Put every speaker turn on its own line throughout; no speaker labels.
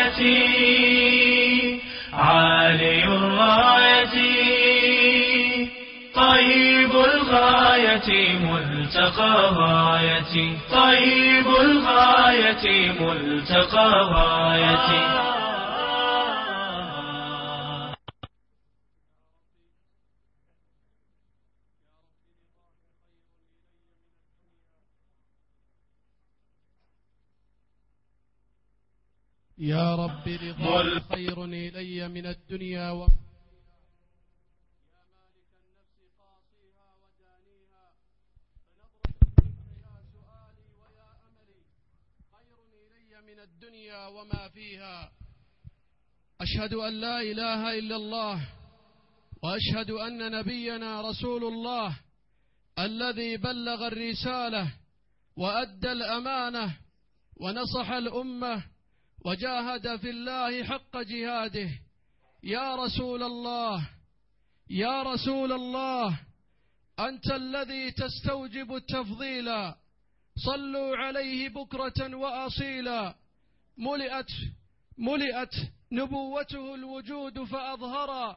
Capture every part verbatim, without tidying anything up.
الغاية عالي الراية طيب الغاية ملتقى غايتي طيب الغاية ملتقى غايتي.
يا رب رضاك خير إلي من الدنيا و من الدنيا وما فيها. أشهد أن لا إله إلا الله وأشهد أن نبينا رسول الله الذي بلغ الرسالة وأدى الأمانة ونصح الأمة وجاهد في الله حق جهاده. يا رسول الله يا رسول الله أنت الذي تستوجب التفضيل صلوا عليه بكرة وأصيلا. ملئت ملئت نبوته الوجود فأظهر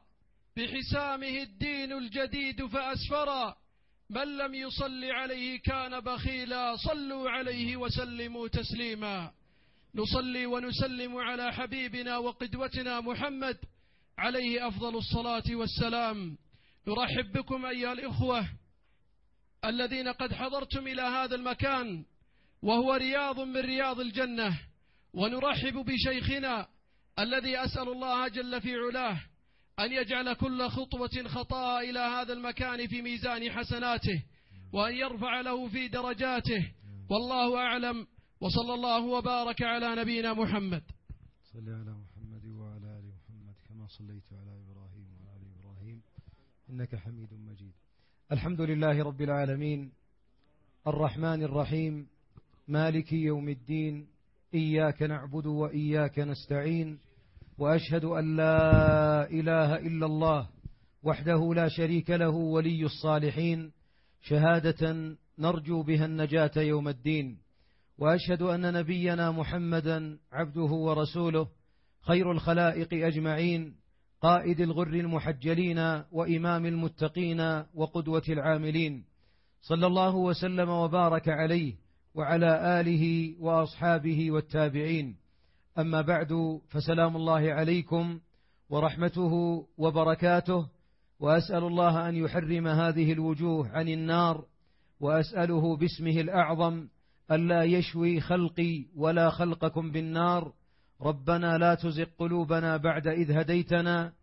بحسامه الدين الجديد فأسفر. من لم يصل عليه كان بخيلا. صلوا عليه وسلموا تسليما. نصلي ونسلم على حبيبنا وقدوتنا محمد عليه أفضل الصلاة والسلام. نرحب بكم أيها الإخوة الذين قد حضرتم إلى هذا المكان وهو رياض من رياض الجنة، ونرحب بشيخنا الذي أسأل الله جل في علاه أن يجعل كل خطوة خطاء إلى هذا المكان في ميزان حسناته وأن يرفع له في درجاته، والله أعلم. وصلى الله وبارك على نبينا محمد.
صل على محمد وعلى آل محمد كما صليت على إبراهيم وعلى آل إبراهيم إنك حميد مجيد. الحمد لله رب العالمين الرحمن الرحيم مالك يوم الدين إياك نعبد وإياك نستعين، وأشهد أن لا إله إلا الله وحده لا شريك له ولي الصالحين شهادة نرجو بها النجاة يوم الدين. وأشهد أن نبينا محمدا عبده ورسوله خير الخلائق أجمعين، قائد الغر المحجلين وإمام المتقين وقدوة العاملين، صلى الله وسلم وبارك عليه وعلى آله وأصحابه والتابعين. أما بعد، فسلام الله عليكم ورحمته وبركاته، وأسأل الله أن يحرم هذه الوجوه عن النار، وأسأله باسمه الأعظم ألا يشوي خلقي ولا خلقكم بالنار. ربنا لا تزغ قلوبنا بعد إذ هديتنا،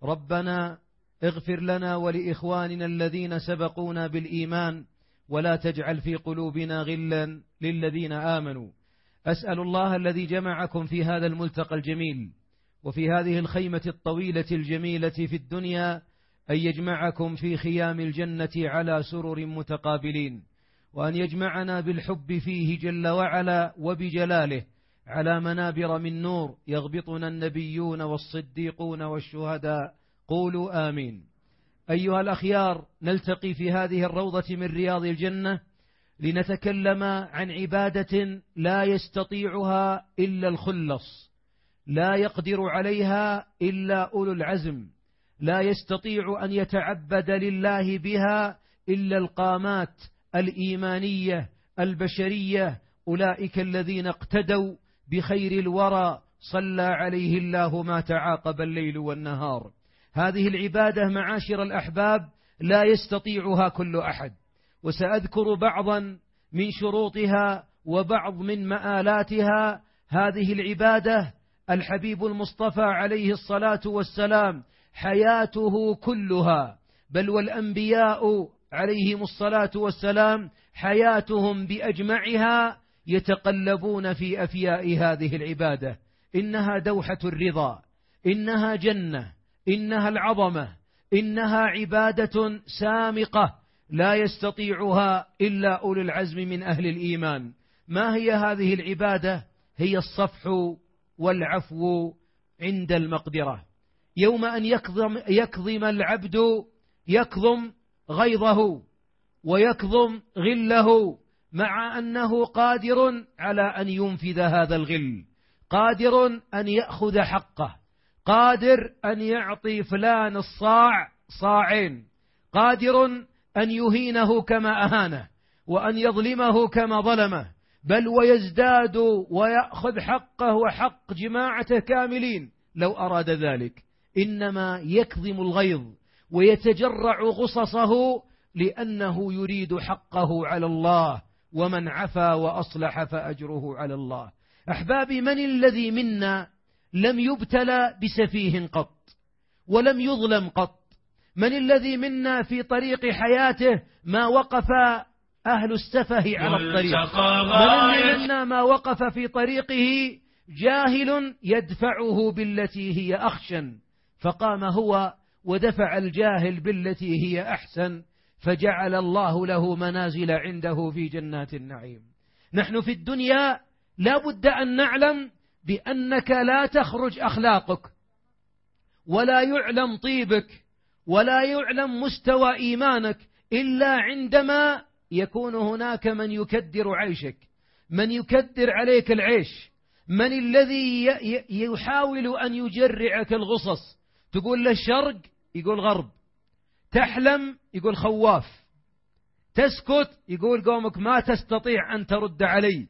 ربنا اغفر لنا ولإخواننا الذين سبقونا بالإيمان ولا تجعل في قلوبنا غلا للذين آمنوا. أسأل الله الذي جمعكم في هذا الملتقى الجميل وفي هذه الخيمة الطويلة الجميلة في الدنيا أن يجمعكم في خيام الجنة على سرر متقابلين، وأن يجمعنا بالحب فيه جل وعلا وبجلاله على منابر من نور يغبطنا النبيون والصديقون والشهداء. قولوا آمين. أيها الأخيار، نلتقي في هذه الروضة من رياض الجنة لنتكلم عن عبادة لا يستطيعها إلا الخلص، لا يقدر عليها إلا أولو العزم، لا يستطيع أن يتعبد لله بها إلا القامات الإيمانية البشرية، أولئك الذين اقتدوا بخير الورى صلى عليه الله ما تعاقب الليل والنهار. هذه العبادة معاشر الأحباب لا يستطيعها كل أحد، وسأذكر بعضا من شروطها وبعض من مآلاتها. هذه العبادة الحبيب المصطفى عليه الصلاة والسلام حياته كلها، بل والأنبياء عليهم الصلاة والسلام حياتهم بأجمعها يتقلبون في أفياء هذه العبادة. إنها دوحة الرضا، إنها جنة، إنها العظمة، إنها عبادة سامقة لا يستطيعها إلا أولو العزم من أهل الإيمان. ما هي هذه العبادة؟ هي الصفح والعفو عند المقدرة. يوم أن يكظم, يكظم العبد يكظم غيظه ويكظم غله مع أنه قادر على أن ينفذ هذا الغل. قادر أن يأخذ حقه، قادر أن يعطي فلان الصاع صاعين، قادر أن يهينه كما أهانه، وأن يظلمه كما ظلمه، بل ويزداد ويأخذ حقه وحق جماعته كاملين لو أراد ذلك. إنما يكظم الغيظ ويتجرع غصصه لأنه يريد حقه على الله، ومن عفا وأصلح فأجره على الله. أحبابي، من الذي منا لم يبتلى بسفيه قط ولم يظلم قط؟ من الذي منا في طريق حياته ما وقف أهل السفه على الطريق؟ من منا ما وقف في طريقه جاهل يدفعه بالتي هي أخشن، فقام هو ودفع الجاهل بالتي هي أحسن، فجعل الله له منازل عنده في جنات النعيم. نحن في الدنيا لا بد أن نعلم بأنك لا تخرج أخلاقك، ولا يعلم طيبك، ولا يعلم مستوى إيمانك إلا عندما يكون هناك من يكدر عيشك، من يكدر عليك العيش، من الذي يحاول أن يجرعك الغصص. تقول له الشرق يقول غرب، تحلم يقول خواف، تسكت يقول قومك ما تستطيع أن ترد علي،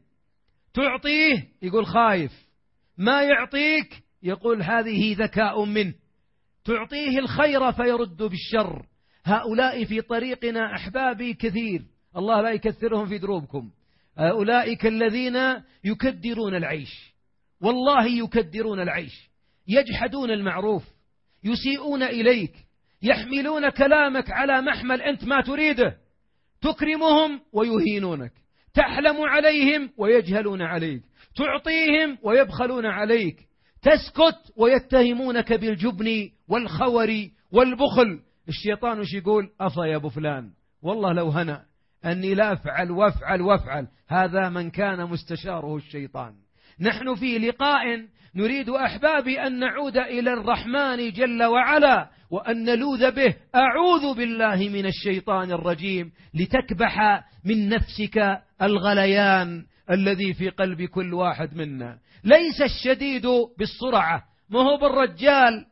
تعطيه يقول خايف، ما يعطيك يقول هذه ذكاء منه، تعطيه الخير فيرد بالشر. هؤلاء في طريقنا أحبابي كثير، الله لا يكثرهم في دروبكم. أولئك الذين يكدرون العيش، والله يكدرون العيش، يجحدون المعروف، يسيئون إليك، يحملون كلامك على محمل أنت ما تريده، تكرمهم ويهينونك، تحلم عليهم ويجهلون عليك، تعطيهم ويبخلون عليك، تسكت ويتهمونك بالجبن والخور والبخل. الشيطان وش يقول؟ أفا يا أبو فلان، والله لو هنأ أني لا أفعل وأفعل وأفعل. هذا من كان مستشاره الشيطان. نحن في لقاء نريد أحبابي أن نعود إلى الرحمن جل وعلا وأن نلوذ به. أعوذ بالله من الشيطان الرجيم، لتكبح من نفسك الغليان الذي في قلب كل واحد منا. ليس الشديد بالسرعة، ما هو بالرجال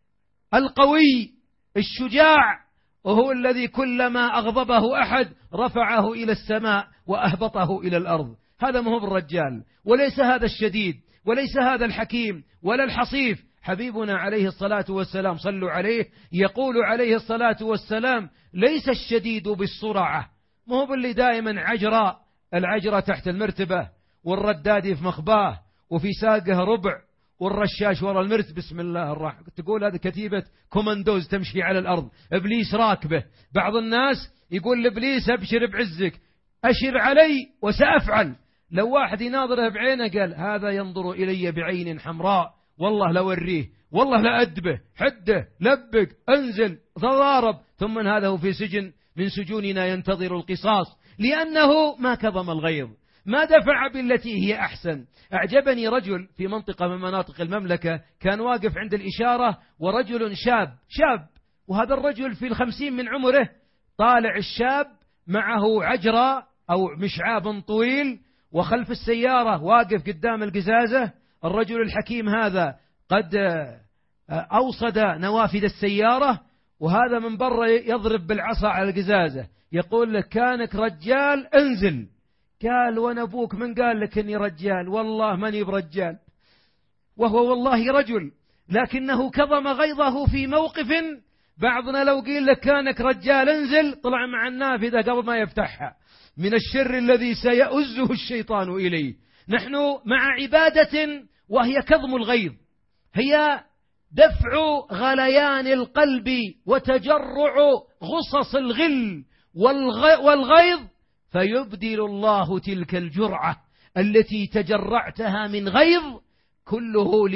القوي الشجاع، وهو الذي كلما أغضبه أحد رفعه إلى السماء وأهبطه إلى الأرض. هذا ما هو بالرجال، وليس هذا الشديد، وليس هذا الحكيم ولا الحصيف. حبيبنا عليه الصلاة والسلام صلوا عليه يقول عليه الصلاة والسلام: ليس الشديد بالسرعة، ما هو باللي دائما عجرة، العجرة تحت المرتبة، والردادي في مخباه، وفي ساقه ربع، والرشاش وراء المرت. بسم الله الرحمن، تقول هذه كتيبة كوماندوز تمشي على الأرض، إبليس راكبه. بعض الناس يقول لإبليس: أبشر بعزك، أشر علي وسأفعل. لو واحد يناظره بعينه قال: هذا ينظر إلي بعين حمراء، والله لو أريه، والله لأدبه، حده، لبق، أنزل، تضارب. ثم هذا هو في سجن من سجوننا ينتظر القصاص، لأنه ما كظم الغيظ، ما دفع بالتي هي أحسن. أعجبني رجل في منطقة من مناطق المملكة، كان واقف عند الإشارة ورجل شاب شاب وهذا الرجل في الخمسين من عمره، طالع الشاب معه عجرة أو مشعاب طويل، وخلف السيارة واقف قدام القزازة. الرجل الحكيم هذا قد أوصد نوافذ السيارة، وهذا من برا يضرب بالعصا على القزازة، يقول لك: كانك رجال انزل. قال: وانا ابوك من قال لك اني رجال؟ والله ماني برجال. وهو والله رجل، لكنه كظم غيظه في موقف. بعضنا لو قيل لك كانك رجال انزل، طلع مع النافذة قبل ما يفتحها من الشر الذي سيؤزه الشيطان إليه. نحن مع عبادة وهي كظم الغيظ، هي دفع غليان القلب وتجرع غصص الغل والغيظ، فيبدل الله تلك الجرعة التي تجرعتها من غيظ كله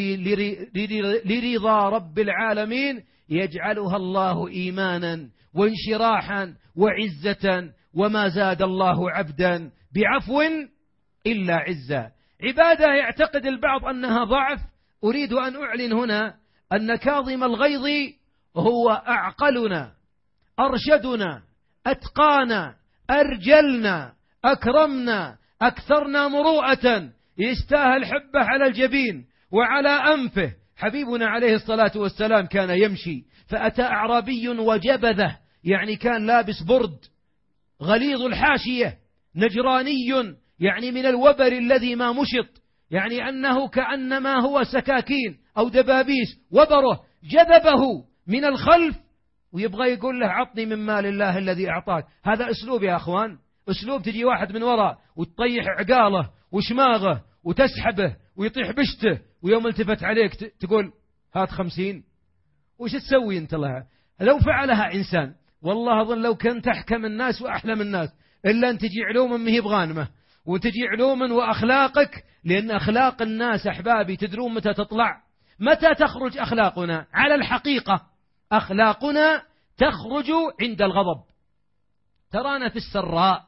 لرضا رب العالمين، يجعلها الله إيمانا وانشراحا وعزة، وما زاد الله عبدا بعفو إلا عزا. عبادة يعتقد البعض أنها ضعف. أريد أن أعلن هنا أن كاظم الغيظ هو أعقلنا، أرشدنا، أتقانا، أرجلنا، أكرمنا، أكثرنا مروءة. يستاهل حبة على الجبين وعلى أنفه. حبيبنا عليه الصلاة والسلام كان يمشي فأتى أعرابي وجبذه، يعني كان لابس برد غليظ الحاشية نجراني، يعني من الوبر الذي ما مشط، يعني أنه كأنما هو سكاكين أو دبابيس، وبره جذبه من الخلف ويبغى يقول له عطني من مال الله الذي أعطاك. هذا أسلوب يا أخوان، أسلوب تجي واحد من وراء وتطيح عقاله وشماغه وتسحبه ويطيح بشته، ويوم التفت عليك تقول هات خمسين. وش تسوي أنت لها؟ لو فعلها إنسان والله أظن لو كنت أحكم الناس وأحلم الناس، إلا أن تجي علوما مهي بغانمة وتجي علوما وأخلاقك، لأن أخلاق الناس أحبابي تدرون متى تطلع؟ متى تخرج أخلاقنا على الحقيقة؟ أخلاقنا تخرج عند الغضب. ترانا في السراء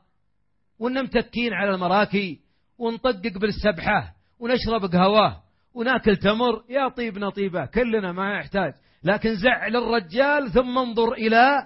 ونمتكين على المراكي ونطقق بالسبحة ونشرب قهوة وناكل تمر، يا طيبنا طيبة كلنا ما يحتاج، لكن زعل الرجال ثم انظر إلى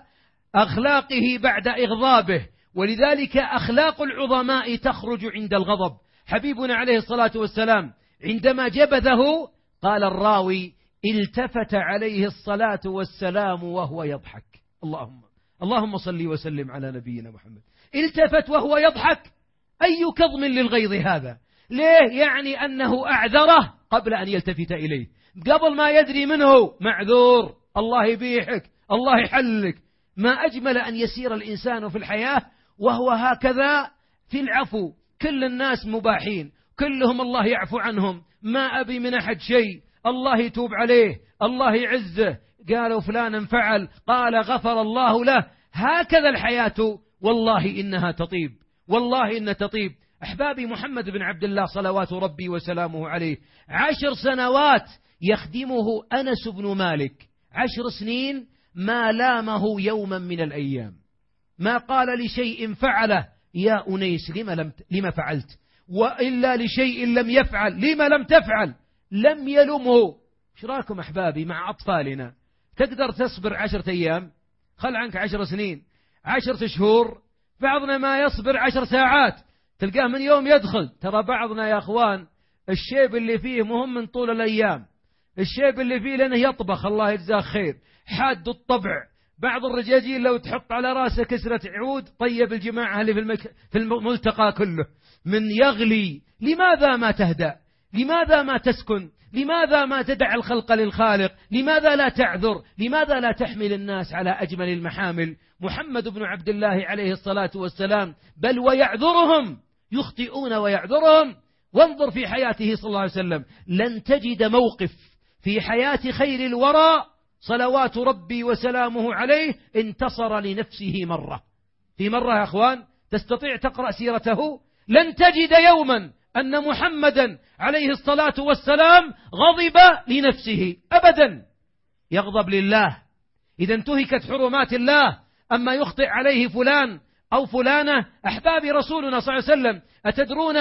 أخلاقه بعد إغضابه. ولذلك أخلاق العظماء تخرج عند الغضب. حبيبنا عليه الصلاة والسلام عندما جبذه قال الراوي التفت عليه الصلاة والسلام وهو يضحك. اللهم اللهم صل وسلم على نبينا محمد. التفت وهو يضحك، أي كظم للغيظ هذا؟ ليه؟ يعني أنه أعذره قبل أن يلتفت إليه، قبل ما يدري منه معذور، الله يبيحك، الله يحلك. ما أجمل أن يسير الإنسان في الحياة وهو هكذا في العفو. كل الناس مباحين، كلهم الله يعفو عنهم، ما أبي من أحد شيء، الله يتوب عليه، الله يعزه. قالوا فلان فعل، قال غفر الله له. هكذا الحياة، والله إنها تطيب، والله إنها تطيب. أحبابي، محمد بن عبد الله صلوات ربي وسلامه عليه عشر سنوات يخدمه أنس بن مالك، عشر سنين ما لامه يوما من الأيام، ما قال لشيء فعله يا أنيس لما, لم لما فعلت، وإلا لشيء لم يفعل لما لم تفعل، لم يلمه. ايش رايكم أحبابي مع أطفالنا؟ تقدر تصبر عشرة أيام؟ خل عنك عشر سنين، عشرة شهور، بعضنا ما يصبر عشر ساعات، تلقاه من يوم يدخل. ترى بعضنا يا أخوان الشيب اللي فيه مهم من طول الأيام، الشيب اللي فيه لأنه يطبخ، الله يجزاه خير، حاد الطبع. بعض الرجاجيل لو تحط على راسه كسرة عود طيب الجماعة اللي في, المك... في الملتقى كله من يغلي. لماذا ما تهدأ؟ لماذا ما تسكن؟ لماذا ما تدع الخلق للخالق؟ لماذا لا تعذر؟ لماذا لا تحمل الناس على أجمل المحامل؟ محمد بن عبد الله عليه الصلاة والسلام بل ويعذرهم، يخطئون ويعذرهم. وانظر في حياته صلى الله عليه وسلم، لن تجد موقف في حياة خير الورى صلوات ربي وسلامه عليه انتصر لنفسه مرة. في مرة يا أخوان تستطيع تقرأ سيرته لن تجد يوما أن محمدا عليه الصلاة والسلام غضب لنفسه أبدا. يغضب لله إذا انتهكت حرمات الله، أما يخطئ عليه فلان أو فلانة. أحبابي، رسولنا صلى الله عليه وسلم أتدرون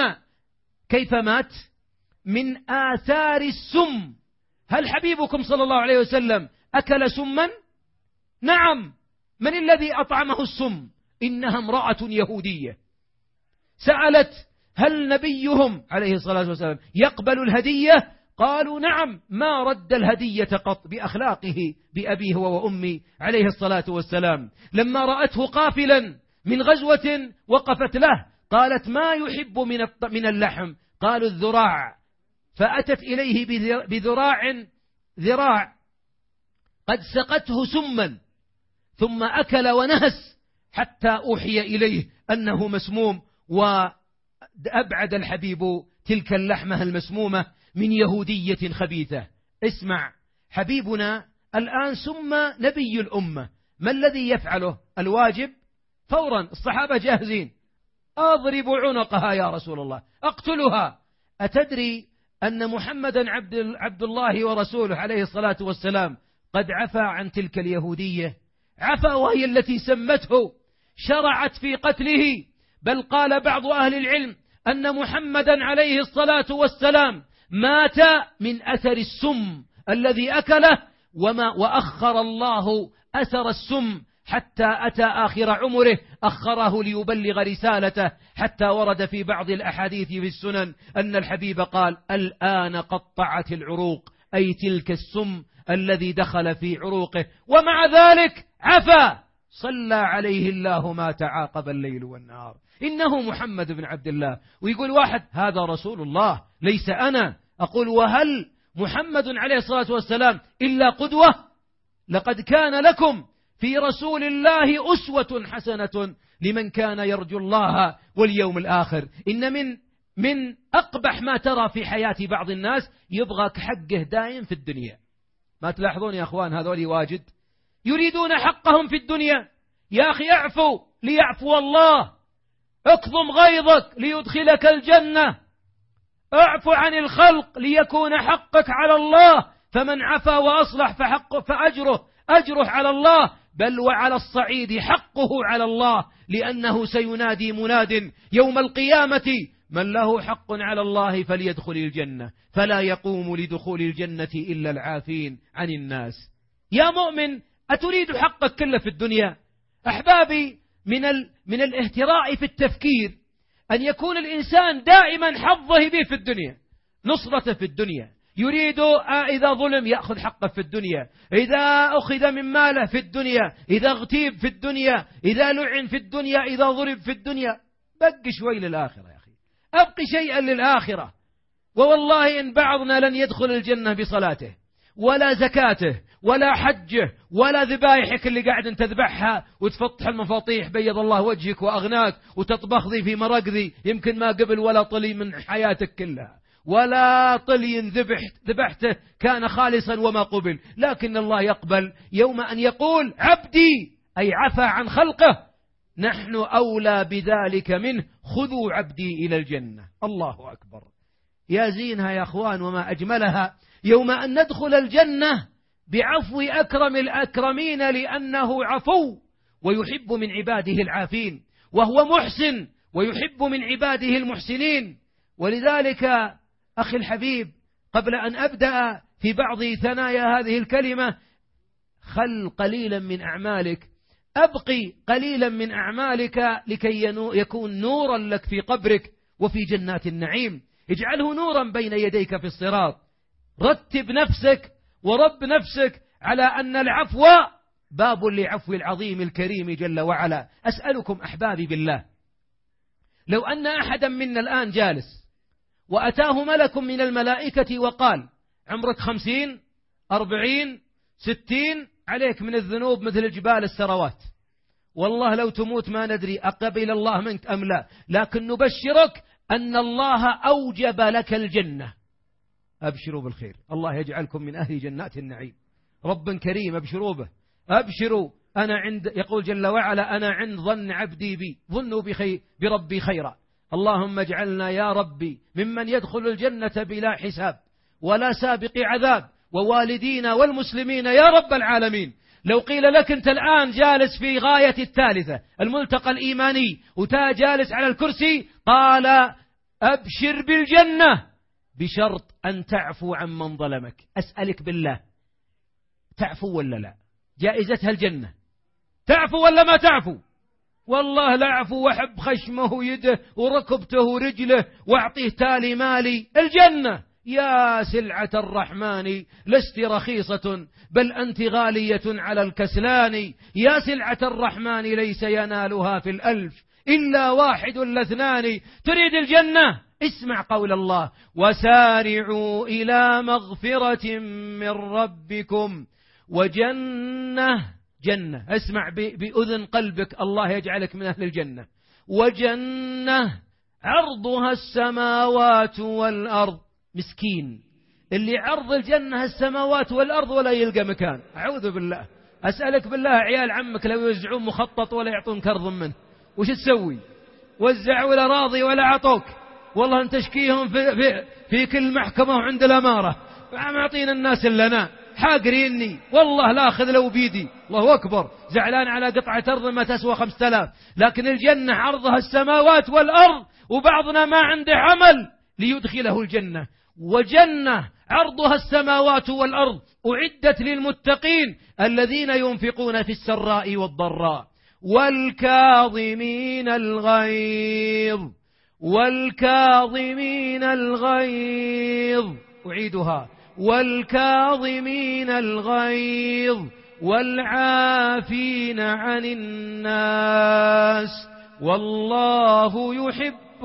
كيف مات؟ من آثار السم. هل حبيبكم صلى الله عليه وسلم أكل سما؟ نعم. من الذي أطعمه السم؟ إنها امرأة يهودية. سألت هل نبيهم عليه الصلاة والسلام يقبل الهدية؟ قالوا نعم، ما رد الهدية قط، بأخلاقه بأبيه وأمي عليه الصلاة والسلام. لما رأته قافلا من غزوة وقفت له، قالت ما يحب من اللحم؟ قالوا الذراع، فأتت إليه بذراع ذراع قد سقته سما، ثم أكل ونهس حتى أوحي إليه أنه مسموم، وأبعد الحبيب تلك اللحمة المسمومة من يهودية خبيثة. اسمع، حبيبنا الآن سم نبي الأمة، ما الذي يفعله؟ الواجب فورا، الصحابة جاهزين، أضرب عنقها يا رسول الله، أقتلها. أتدري أن محمدا عبد, عبد الله ورسوله عليه الصلاة والسلام قد عفى عن تلك اليهودية؟ عفى وهي التي سمته، شرعت في قتله. بل قال بعض أهل العلم أن محمدا عليه الصلاة والسلام مات من أثر السم الذي أكله، وما وأخر الله أثر السم
حتى أتى آخر عمره أخره ليبلغ رسالته، حتى ورد في بعض الأحاديث في السنن أن الحبيب قال: الآن قطعت العروق، أي تلك السم الذي دخل في عروقه، ومع ذلك عفا، صلى عليه الله ما تعاقب الليل والنهار. إنه محمد بن عبد الله. ويقول واحد: هذا رسول الله ليس أنا. أقول: وهل محمد عليه الصلاة والسلام إلا قدوة؟ لقد كان لكم في رسول الله أسوة حسنة لمن كان يرجو الله واليوم الآخر. إن من من أقبح ما ترى في حياة بعض الناس يبغى حقه دائم في الدنيا. ما تلاحظون يا أخوان هذول واجد يريدون حقهم في الدنيا؟ يا أخي اعفو ليعفو الله، اكظم غيظك ليدخلك الجنة، اعفو عن الخلق ليكون حقك على الله، فمن عفا وأصلح فحقه فأجره أجره على الله، بل وعلى الصعيد حقه على الله، لأنه سينادي مناد يوم القيامة: من له حق على الله فليدخل الجنة، فلا يقوم لدخول الجنة إلا العافين عن الناس. يا مؤمن، أتريد حقك كله في الدنيا؟ أحبابي، من ال... من الاهتراء في التفكير أن يكون الإنسان دائما حظه به في الدنيا، نصرته في الدنيا، يريد إذا ظلم يأخذ حقه في الدنيا، إذا أخذ من ماله في الدنيا، إذا اغتيب في الدنيا، إذا لعن في الدنيا، إذا ضرب في الدنيا. بقي شوي للآخرة يا أخي، أبقي شيئا للآخرة. ووالله إن بعضنا لن يدخل الجنة بصلاته ولا زكاته ولا حجه ولا ذبائحك اللي قاعد انت تذبحها وتفتح المفاطيح بيض الله وجهك وأغناك وتطبخ ذي في مرق ذي، يمكن ما قبل ولا طلي من حياتك كلها، ولا طلي ذبحت ذبحته كان خالصا وما قبل، لكن الله يقبل يوم أن يقول: عبدي، أي عفى عن خلقه، نحن أولى بذلك منه، خذوا عبدي إلى الجنة. الله أكبر. يا زينها يا أخوان وما أجملها، يوم أن ندخل الجنة بعفو أكرم الأكرمين، لأنه عفو ويحب من عباده العافين، وهو محسن ويحب من عباده المحسنين. ولذلك أخي الحبيب، قبل أن أبدأ في بعض ثنايا هذه الكلمة، خل قليلا من أعمالك، أبقي قليلا من أعمالك لكي يكون نورا لك في قبرك وفي جنات النعيم. اجعله نورا بين يديك في الصراط. رتب نفسك ورب نفسك على أن العفو باب لعفو العظيم الكريم جل وعلا. أسألكم أحبابي بالله، لو أن أحدا منا الآن جالس وأتاه ملك من الملائكة وقال: عمرك خمسين أربعين ستين، عليك من الذنوب مثل جبال السروات، والله لو تموت ما ندري أقبل الله منك أم لا، لكن نبشرك أن الله أوجب لك الجنة، أبشروا بالخير، الله يجعلكم من أهل جنات النعيم. رب كريم، أبشروا به، أبشروا. أنا عند يقول جل وعلا: أنا عند ظن عبدي بي، ظنوا بخير بربي خيرا. اللهم اجعلنا يا ربي ممن يدخل الجنة بلا حساب ولا سابق عذاب، ووالدينا والمسلمين يا رب العالمين. لو قيل لك أنت الآن جالس في غاية الثالثة الملتقى الإيماني وتا جالس على الكرسي، قال: أبشر بالجنة بشرط أن تعفو عن من ظلمك. أسألك بالله، تعفو ولا لا؟ جائزتها الجنة. تعفو ولا ما تعفو؟ والله لا أعفو، وأحب خشمه ويده وركبته ورجله وأعطيه تالي مالي. الجنة يا سلعة الرحمن لست رخيصة، بل أنت غالية على الكسلان. يا سلعة الرحمن ليس ينالها في الألف إلا واحد لاثنان. تريد الجنة؟ اسمع قول الله: وسارعوا إلى مغفرة من ربكم وجنة. جنة، اسمع بأذن قلبك، الله يجعلك من أهل الجنة. وجنة عرضها السماوات والأرض. مسكين اللي عرض الجنة السماوات والأرض ولا يلقى مكان. أعوذ بالله. أسألك بالله، عيال عمك لو يوزعون مخطط ولا يعطون كرض منه وش تسوي؟ وزعوا ولا راضي ولا عطوك، والله أن تشكيهم في, في, في كل محكمة وعند الأمارة، معطين الناس اللي أنا حاقريني، والله لا أخذ لو بيدي. الله أكبر. زعلان على قطعة أرض ما تسوى خمسة آلاف، لكن الجنة عرضها السماوات والأرض، وبعضنا ما عنده عمل ليدخله الجنة. وجنة عرضها السماوات والأرض أعدت للمتقين الذين ينفقون في السراء والضراء والكاظمين الغيظ والكاظمين الغيظ أعيدها والكاظمين الغيظ والعافين عن الناس والله يحب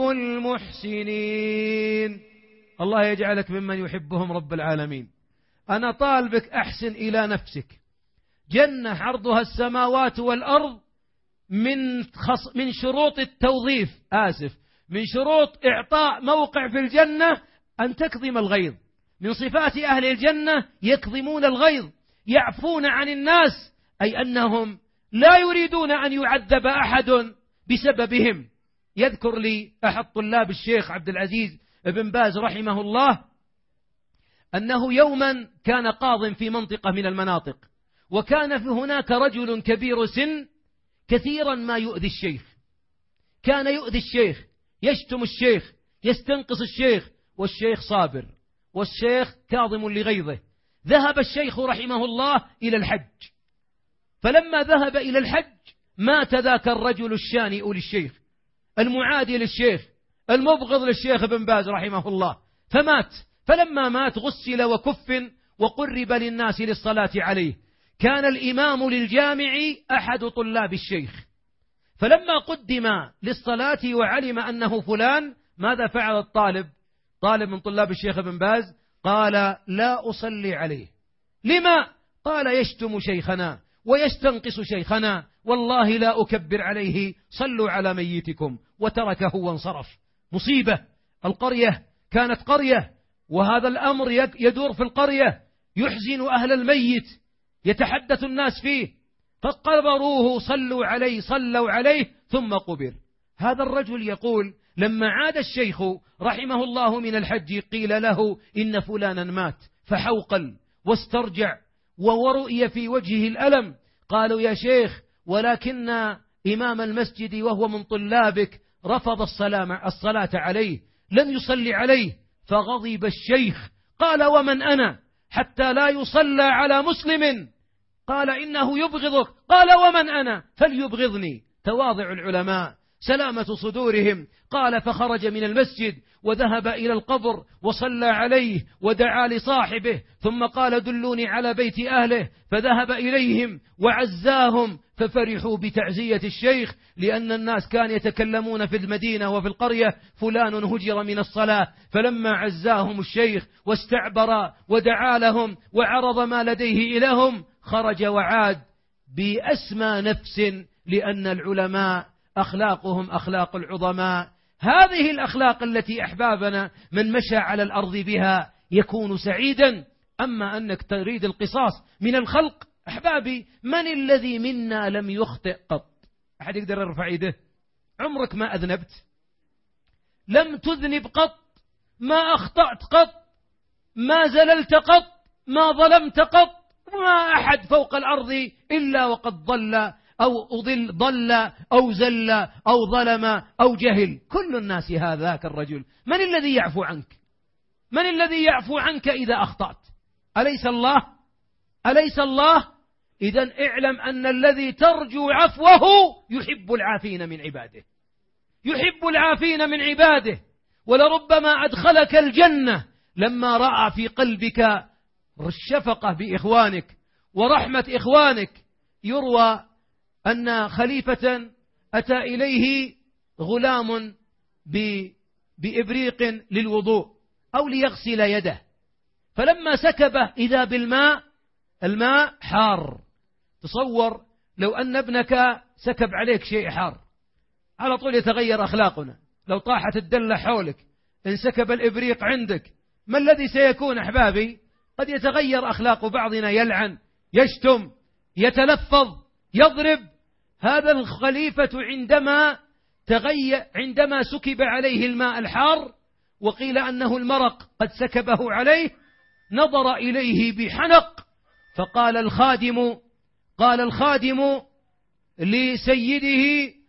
المحسنين. الله يجعلك ممن يحبهم رب العالمين. أنا طالبك أحسن إلى نفسك. جنة عرضها السماوات والأرض من, خص من شروط التوظيف آسف من شروط إعطاء موقع في الجنة أن تكظم الغيظ. من صفات أهل الجنة يكظمون الغيظ، يعفون عن الناس، أي أنهم لا يريدون أن يعذب أحد بسببهم. يذكر لي أحد طلاب الشيخ عبد العزيز بن باز رحمه الله أنه يوما كان قاض في منطقة من المناطق، وكان في هناك رجل كبير سن كثيرا ما يؤذي الشيخ. كان يؤذي الشيخ، يشتم الشيخ، يستنقص الشيخ، والشيخ صابر، والشيخ كاظم لغيظه. ذهب الشيخ رحمه الله إلى الحج، فلما ذهب إلى الحج مات ذاك الرجل الشانئ للشيخ، المعادي للشيخ، المبغض للشيخ بن باز رحمه الله، فمات. فلما مات غسل وكفن وقرب للناس للصلاة عليه. كان الإمام للجامع أحد طلاب الشيخ، فلما قدم للصلاة وعلم أنه فلان، ماذا فعل الطالب؟ طالب من طلاب الشيخ بن باز قال لا أصلي عليه. لما؟ قال يشتم شيخنا ويستنقص شيخنا، والله لا أكبر عليه، صلوا على ميتكم. وتركه وانصرف. مصيبة. القرية كانت قرية، وهذا الأمر يدور في القرية، يحزن أهل الميت، يتحدث الناس فيه، فقبروه، صلوا عليه صلوا عليه ثم قبر. هذا الرجل يقول لما عاد الشيخ رحمه الله من الحج قيل له إن فلانا مات، فحوقل واسترجع ورؤي في وجهه الألم. قالوا يا شيخ ولكن إمام المسجد وهو من طلابك رفض الصلاة عليه، لم يصلي عليه. فغضب الشيخ قال ومن أنا حتى لا يصلى على مسلم؟ قال إنه يبغضك. قال ومن أنا فليبغضني. تواضع العلماء، سلامة صدورهم. قال فخرج من المسجد وذهب إلى القبر وصلى عليه ودعا لصاحبه، ثم قال دلوني على بيت أهله، فذهب إليهم وعزاهم، ففرحوا بتعزية الشيخ، لأن الناس كانوا يتكلمون في المدينة وفي القرية فلان هجر من الصلاة. فلما عزاهم الشيخ واستعبر ودعا لهم وعرض ما لديه إليهم، خرج وعاد بأسمى نفس، لأن العلماء أخلاقهم أخلاق العظماء. هذه الأخلاق التي أحبابنا من مشى على الأرض بها يكون سعيدا. أما أنك تريد القصاص من الخلق، أحبابي من الذي منا لم يخطئ قط؟ أحد يقدر يرفع يده؟ عمرك ما أذنبت؟ لم تذنب قط؟ ما أخطأت قط؟ ما زللت قط؟ ما ظلمت قط؟ ما أحد فوق الأرض إلا وقد ضل أو أضل ضل أو زل أو ظلم أو جهل. كل الناس هذاك الرجل. من الذي يعفو عنك؟ من الذي يعفو عنك إذا أخطأت؟ أليس الله؟ أليس الله؟ إذن اعلم أن الذي ترجو عفوه يحب العافين من عباده، يحب العافين من عباده. ولربما أدخلك الجنة لما رأى في قلبك الشفقة بإخوانك ورحمة إخوانك. يروى أن خليفة أتى إليه غلام بإبريق للوضوء أو ليغسل يده، فلما سكبه إذا بالماء، الماء حار. تصور لو أن ابنك سكب عليك شيء حار، على طول يتغير أخلاقنا. لو طاحت الدلة حولك، إن سكب الإبريق عندك، ما الذي سيكون أحبابي؟ قد يتغير أخلاق بعضنا، يلعن، يشتم، يتلفظ، يضرب. هذا الخليفة عندما تغير عندما سكب عليه الماء الحار وقيل أنه المرق قد سكبه عليه، نظر إليه بحنق، فقال الخادم قال الخادم لسيده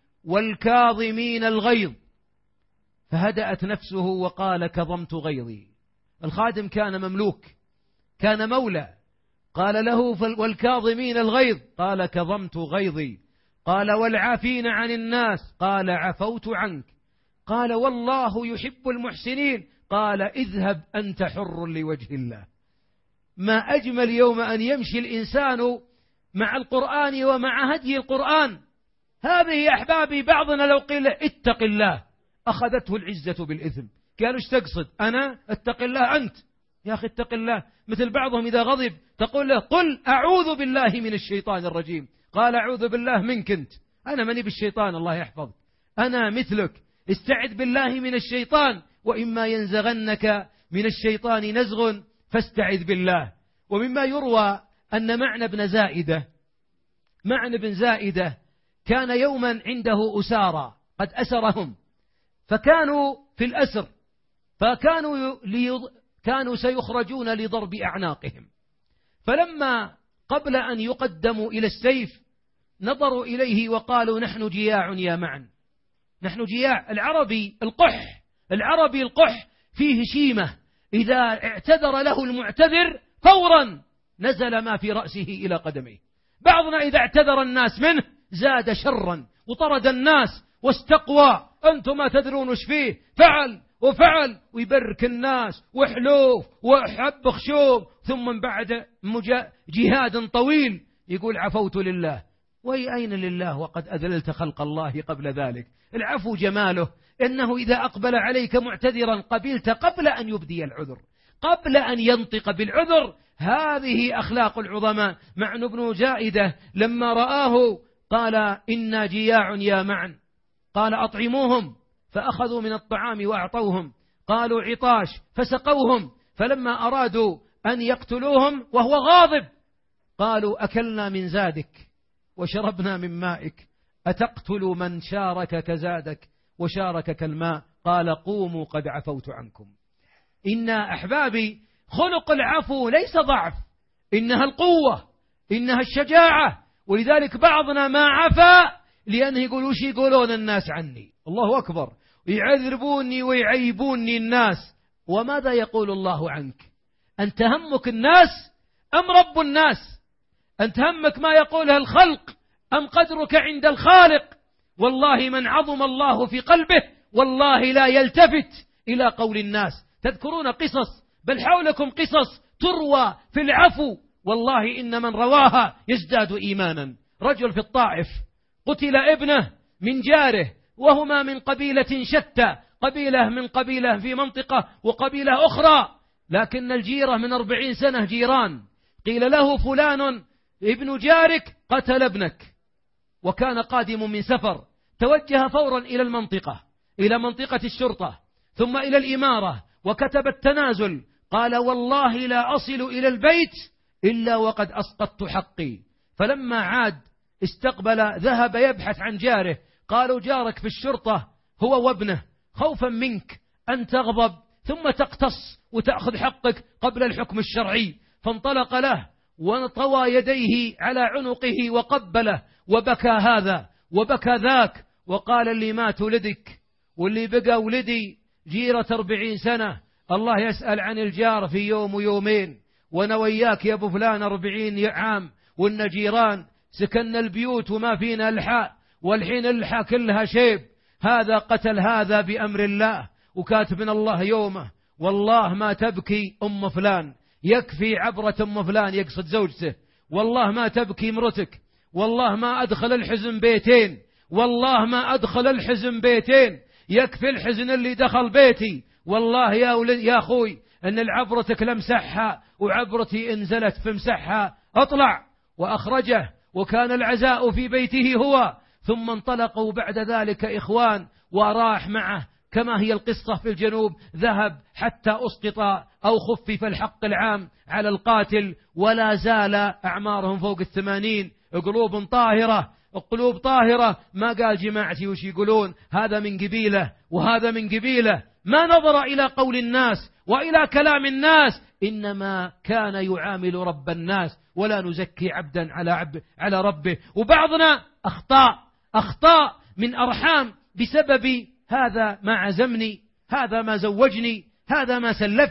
والكاظمين الغيظ، فهدأت نفسه وقال كظمت غيظي. الخادم كان مملوك، كان مولى. قال له والكاظمين الغيظ، قال كظمت غيظي. قال والعافين عن الناس، قال عفوت عنك. قال والله يحب المحسنين، قال اذهب أنت حر لوجه الله. ما أجمل يوم أن يمشي الإنسان مع القرآن ومع هدي القرآن. هذه أحبابي بعضنا لو قيل اتق الله أخذته العزة بالإثم. قالوا ايش تقصد؟ أنا اتق الله أنت؟ يا أخي اتق الله. مثل بعضهم إذا غضب تقول له قل أعوذ بالله من الشيطان الرجيم، قال أعوذ بالله منك أنت، أنا مني بالشيطان الله يحفظك، أنا مثلك. استعذ بالله من الشيطان، وإما ينزغنك من الشيطان نزغ فاستعذ بالله. ومما يروى أن معنى بن زائدة معنى بن زائدة كان يوما عنده أسارى قد أسرهم، فكانوا في الأسر، فكانوا ليض... كانوا سيخرجون لضرب أعناقهم. فلما قبل أن يقدموا إلى السيف نظروا إليه وقالوا نحن جياع يا معن، نحن جياع. العربي القح العربي القح فيه شيمة، إذا اعتذر له المعتذر فورا نزل ما في رأسه إلى قدمه. بعضنا إذا اعتذر الناس منه زاد شرا وطرد الناس واستقوى، أنتم ما تدرون وش فيه، فعل وفعل ويبرك الناس وحلوف وحب خشوم، ثم بعد جهاد طويل يقول عفوت لله. وهي أين لله وقد أذللت خلق الله قبل ذلك؟ العفو جماله إنه إذا أقبل عليك معتذرا قبلت قبل أن يبدي العذر، قبل أن ينطق بالعذر. هذه أخلاق العظماء. معن بن زائدة لما رآه قال إنا جياع يا معن، قال أطعموهم، فأخذوا من الطعام وأعطوهم. قالوا عطاش فسقوهم، فلما أرادوا أن يقتلوهم وهو غاضب قالوا أكلنا من زادك وشربنا من مائك، أتقتل من شاركك زادك وشاركك الماء؟ قال قوموا قد عفوت عنكم. إن أحبابي خلق العفو ليس ضعف، إنها القوة، إنها الشجاعة. ولذلك بعضنا ما عفا لأنه يقول وش يقولون الناس عني، الله أكبر، يعذبوني ويعيبوني الناس. وماذا يقول الله عنك؟ أنت همك الناس أم رب الناس؟ أنت همك ما يقوله الخلق أم قدرك عند الخالق؟ والله من عظم الله في قلبه والله لا يلتفت إلى قول الناس. تذكرون قصص، بل حولكم قصص تروى في العفو، والله إن من رواها يزداد إيمانا. رجل في الطائف قتل ابنه من جاره، وهما من قبيلة شتى، قبيلة من قبيلة في منطقة وقبيلة أخرى، لكن الجيرة من أربعين سنة جيران. قيل له فلان ابن جارك قتل ابنك، وكان قادم من سفر، توجه فورا إلى المنطقة إلى منطقة الشرطة ثم إلى الإمارة وكتب التنازل. قال والله لا أصل إلى البيت إلا وقد أسقطت حقي. فلما عاد استقبل ذهب يبحث عن جاره، قالوا جارك في الشرطة هو وابنه، خوفا منك أن تغضب ثم تقتص وتأخذ حقك قبل الحكم الشرعي. فانطلق له وطوى يديه على عنقه وقبله، وبكى هذا وبكى ذاك، وقال اللي مات ولدك واللي بقى ولدي جيرة أربعين سنة، الله يسأل عن الجار في يوم ويومين، وانا وياك يا ابو فلان أربعين عام، وإن جيران سكن البيوت وما فينا الحاء، والحين الحاء كلها شيب. هذا قتل هذا بأمر الله وكاتبنا الله يومه. والله ما تبكي أم فلان، يكفي عبرة أم فلان، يقصد زوجته. والله ما تبكي مرتك، والله ما أدخل الحزن بيتين، والله ما أدخل الحزن بيتين، يكفي الحزن اللي دخل بيتي. والله يا ولد يا أخوي أن العبرتك لمسحها وعبرتي انزلت فمسحها. أطلع وأخرجه، وكان العزاء في بيته هو. ثم انطلقوا بعد ذلك إخوان وراح معه كما هي القصة في الجنوب، ذهب حتى أسقط أو خفف الحق العام على القاتل، ولا زال أعمارهم فوق الثمانين، قلوب طاهرة قلوب طاهرة. ما قال جماعتي وش يقولون، هذا من قبيلة وهذا من قبيلة، ما نظر إلى قول الناس وإلى كلام الناس، إنما كان يعامل رب الناس، ولا نزكي عبدا على عب على ربه. وبعضنا أخطاء أخطاء من أرحام بسبب هذا ما عزمني، هذا ما زوجني، هذا ما سلفني،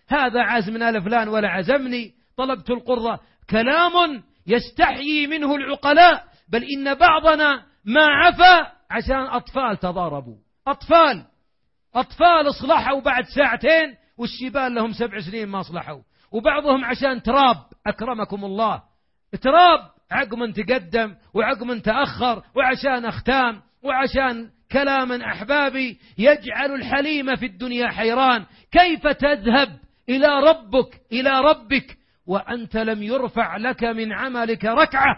هذا عزمنا لفلان ولا عزمني، طلبت القرة. كلام يستحيي منه العقلاء. بل إن بعضنا ما عفى عشان أطفال تضاربوا، أطفال أطفال اصلحوا بعد ساعتين والشبال لهم سبع سنين ما اصلحوا. وبعضهم عشان تراب، أكرمكم الله، تراب عقب من تقدم وعقب من تأخر، وعشان أختام وعشان كلام أحبابي يجعل الحليم في الدنيا حيران. كيف تذهب إلى ربك إلى ربك وأنت لم يرفع لك من عملك ركعة؟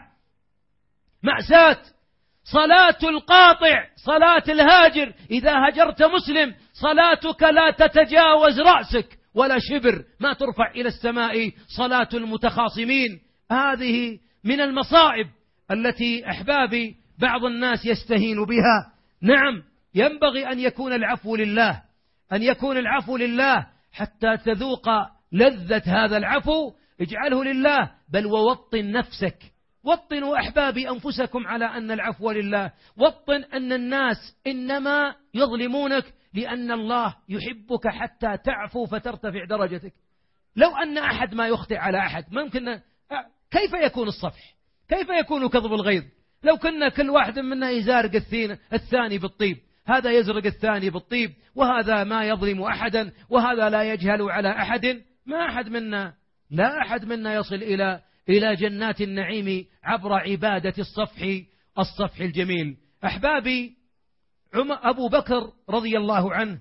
مأساة. صلاة القاطع، صلاة الهاجر، إذا هجرت مسلم صلاتك لا تتجاوز رأسك ولا شبر، ما ترفع إلى السماء صلاة المتخاصمين. هذه من المصائب التي أحبابي بعض الناس يستهين بها. نعم، ينبغي أن يكون العفو لله، أن يكون العفو لله حتى تذوق لذة هذا العفو. اجعله لله. بل ووطن نفسك، وطنوا أحبابي أنفسكم على أن العفو لله. وطن أن الناس إنما يظلمونك لأن الله يحبك حتى تعفو فترتفع درجتك. لو أن أحد ما يخطئ على أحد ممكن، كيف يكون الصفح؟ كيف يكون كظم الغيظ؟ لو كنا كل واحد منا يزارق الثاني بالطيب، هذا يزرق الثاني بالطيب، وهذا ما يظلم أحدا، وهذا لا يجهل على أحد، ما أحد منا لا أحد منا يصل إلى إلى جنات النعيم عبر عبادة الصفح الصفح الجميل. أحبابي، أبو بكر رضي الله عنه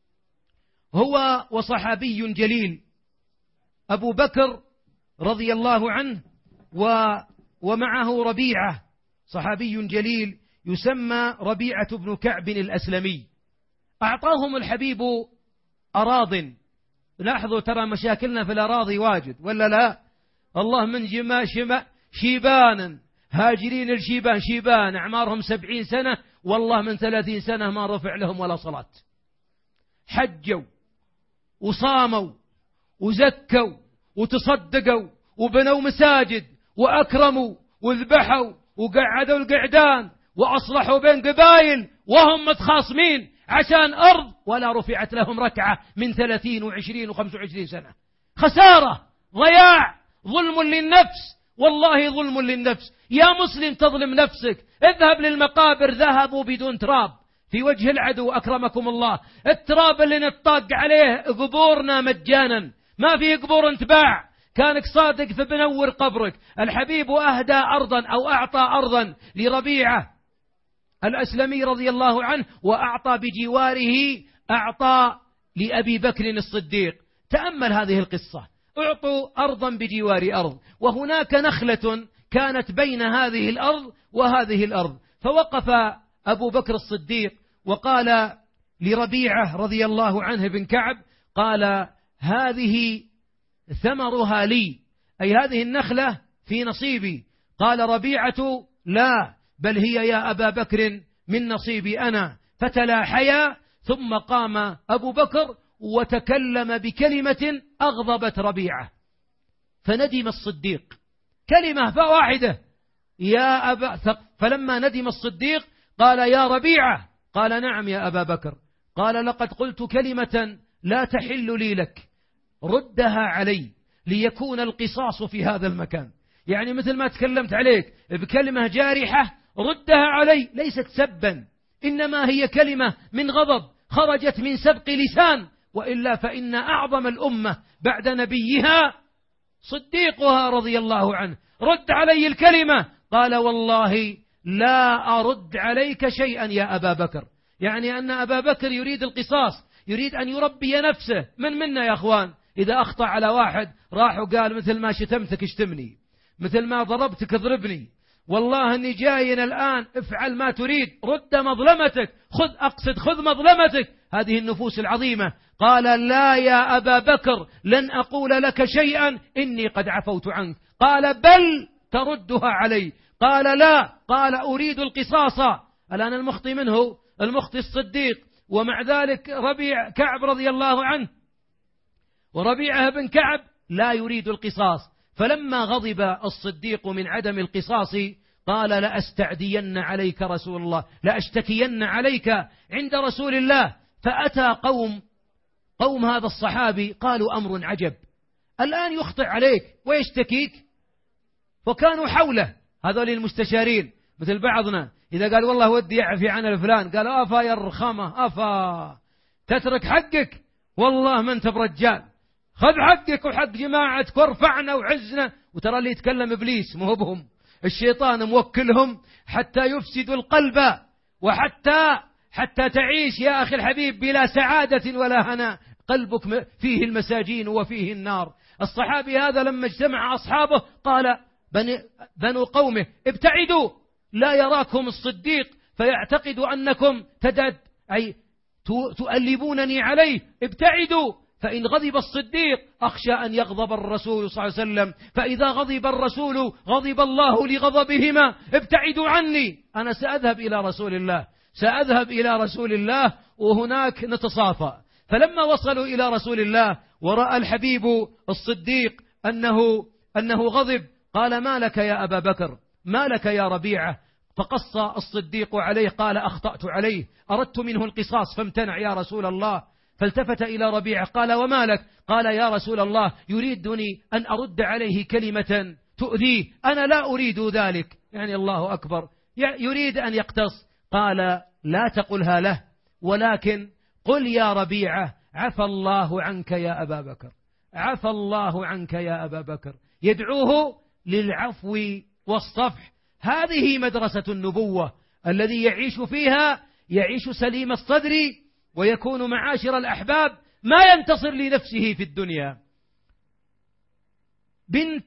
هو وصحابي جليل. أبو بكر رضي الله عنه و ومعه ربيعة صحابي جليل يسمى ربيعة بن كعب الأسلمي. أعطاهم الحبيب أراضٍ. لاحظوا ترى مشاكلنا في الأراضي واجد ولا لا؟ الله من جما شما شيبانا هاجرين الشيبان، شيبان أعمارهم سبعين سنة، والله من ثلاثين سنة ما رفع لهم ولا صلاة. حجوا وصاموا وزكوا وتصدقوا وبنوا مساجد وأكرموا وذبحوا وقعدوا القعدان وأصلحوا بين قبائل وهم متخاصمين عشان أرض ولا رفعت لهم ركعة من ثلاثين وعشرين وخمس وعشرين سنة. خسارة، ضياع، ظلم للنفس، والله ظلم للنفس. يا مسلم تظلم نفسك. اذهب للمقابر، ذهبوا بدون تراب في وجه العدو أكرمكم الله. التراب اللي نطاق عليه قبورنا مجانا، ما في قبور تباع. كانك صادق فبنور قبرك. الحبيب أهدى أرضا أو أعطى أرضا لربيعة الأسلمي رضي الله عنه، وأعطى بجواره أعطى لأبي بكر الصديق. تأمل هذه القصة، أعطوا أرضا بجوار أرض، وهناك نخلة كانت بين هذه الأرض وهذه الأرض. فوقف أبو بكر الصديق وقال لربيعة رضي الله عنه بن كعب، قال: هذه ثمرها لي، أي هذه النخلة في نصيبي. قال ربيعة: لا، بل هي يا أبا بكر من نصيبي أنا. فتلاحيا، ثم قام أبو بكر وتكلم بكلمة أغضبت ربيعة، فندم الصديق كلمة واحدة يا أبا. فلما ندم الصديق قال: يا ربيعة. قال: نعم يا أبا بكر. قال: لقد قلت كلمة لا تحل لي لك، ردها علي ليكون القصاص في هذا المكان. يعني مثل ما تكلمت عليك بكلمة جارحة، ردها علي، ليست سبا، إنما هي كلمة من غضب خرجت من سبق لسان، وإلا فإن أعظم الأمة بعد نبيها صديقها رضي الله عنه. رد علي الكلمة. قال: والله لا أرد عليك شيئا يا أبا بكر. يعني أن أبا بكر يريد القصاص، يريد أن يربي نفسه. من منا يا أخوان إذا أخطأ على واحد راح وقال: مثل ما شتمتك اشتمني، مثل ما ضربتك اضربني، والله أني جاي الآن، افعل ما تريد، رد مظلمتك، خذ أقصد خذ مظلمتك. هذه النفوس العظيمة. قال: لا يا أبا بكر، لن أقول لك شيئا، إني قد عفوت عنك. قال: بل تردها علي. قال: لا. قال: أريد القصاص. الآن المخطي منه المخطي الصديق، ومع ذلك ربيع كعب رضي الله عنه وربيعه بن كعب لا يريد القصاص. فلما غضب الصديق من عدم القصاص قال: لأستعدين عليك رسول الله، لأشتكين عليك عند رسول الله. فأتى قوم قوم هذا الصحابي قالوا أمر عجب، الآن يخطئ عليك ويشتكيك، وكانوا حوله هذول المستشارين مثل بعضنا، إذا قال والله ودي يعفي عن الفلان قال أفا يا الرخامة أفا تترك حقك، والله ما أنت برجال، خذ حقك وحق جماعتك وارفعنا وعزنا. وترى اللي يتكلم إبليس مو بهم، الشيطان موكلهم حتى يفسدوا القلب، وحتى حتى تعيش يا أخي الحبيب بلا سعادة ولا هناء، قلبك فيه المساجين وفيه النار. الصحابي هذا لما اجتمع أصحابه قال بنو قومه ابتعدوا لا يراكم الصديق فيعتقد أنكم تدد أي تؤلبونني عليه، ابتعدوا فإن غضب الصديق أخشى أن يغضب الرسول صلى الله عليه وسلم، فإذا غضب الرسول غضب الله لغضبهما، ابتعدوا عني، أنا سأذهب إلى رسول الله سأذهب إلى رسول الله وهناك نتصافى. فلما وصلوا إلى رسول الله ورأى الحبيب الصديق أنه أنه غضب قال ما لك يا أبا بكر، ما لك يا ربيعة؟ فقص الصديق عليه قال أخطأت عليه، أردت منه القصاص فامتنع يا رسول الله. فالتفت إلى ربيعة قال وما لك؟ قال يا رسول الله يريدني أن أرد عليه كلمة تؤذيه، أنا لا أريد ذلك، يعني الله أكبر، يريد أن يقتص. قال لا تقلها له، ولكن قل يا ربيعة عفى الله عنك يا أبا بكر، عفى الله عنك يا أبا بكر، يدعوه للعفو والصفح. هذه مدرسة النبوة، الذي يعيش فيها يعيش سليم الصدر ويكون معاشر الأحباب، ما ينتصر لنفسه في الدنيا. بنت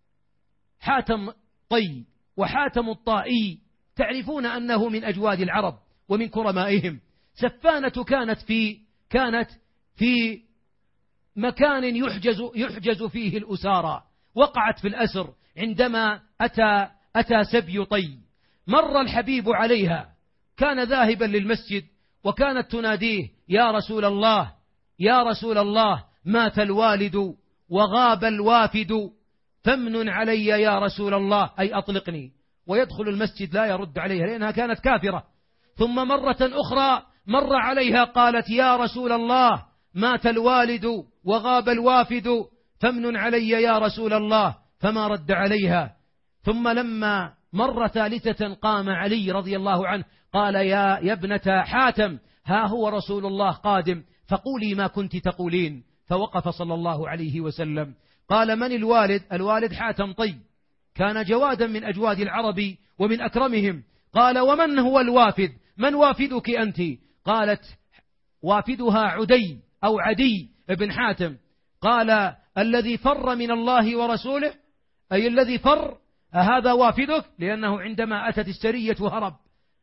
حاتم طي وحاتم الطائي تعرفون أنه من أجواد العرب ومن كرمائهم. سفانة كانت في كانت في مكان يحجز يحجز فيه الأسارى، وقعت في الأسر عندما أتى أتى سبي طي. مر الحبيب عليها، كان ذاهبا للمسجد، وكانت تناديه يا رسول الله يا رسول الله مات الوالد وغاب الوافد، فامنن علي يا رسول الله أي أطلقني. ويدخل المسجد لا يرد عليها لأنها كانت كافرة. ثم مرة أخرى مر عليها قالت يا رسول الله مات الوالد وغاب الوافد، فامنن علي يا رسول الله، فما رد عليها. ثم لما مر ثالثة قام علي رضي الله عنه قال يا يا ابنة حاتم ها هو رسول الله قادم، فقولي ما كنت تقولين. فوقف صلى الله عليه وسلم. قال من الوالد؟ الوالد حاتم طي، كان جوادا من أجواد العرب ومن أكرمهم. قال ومن هو الوافد؟ من وافدك أنت؟ قالت وافدها عدي أو عدي ابن حاتم. قال الذي فر من الله ورسوله، أي الذي فر، هذا وافدك؟ لأنه عندما أتت السرية هرب.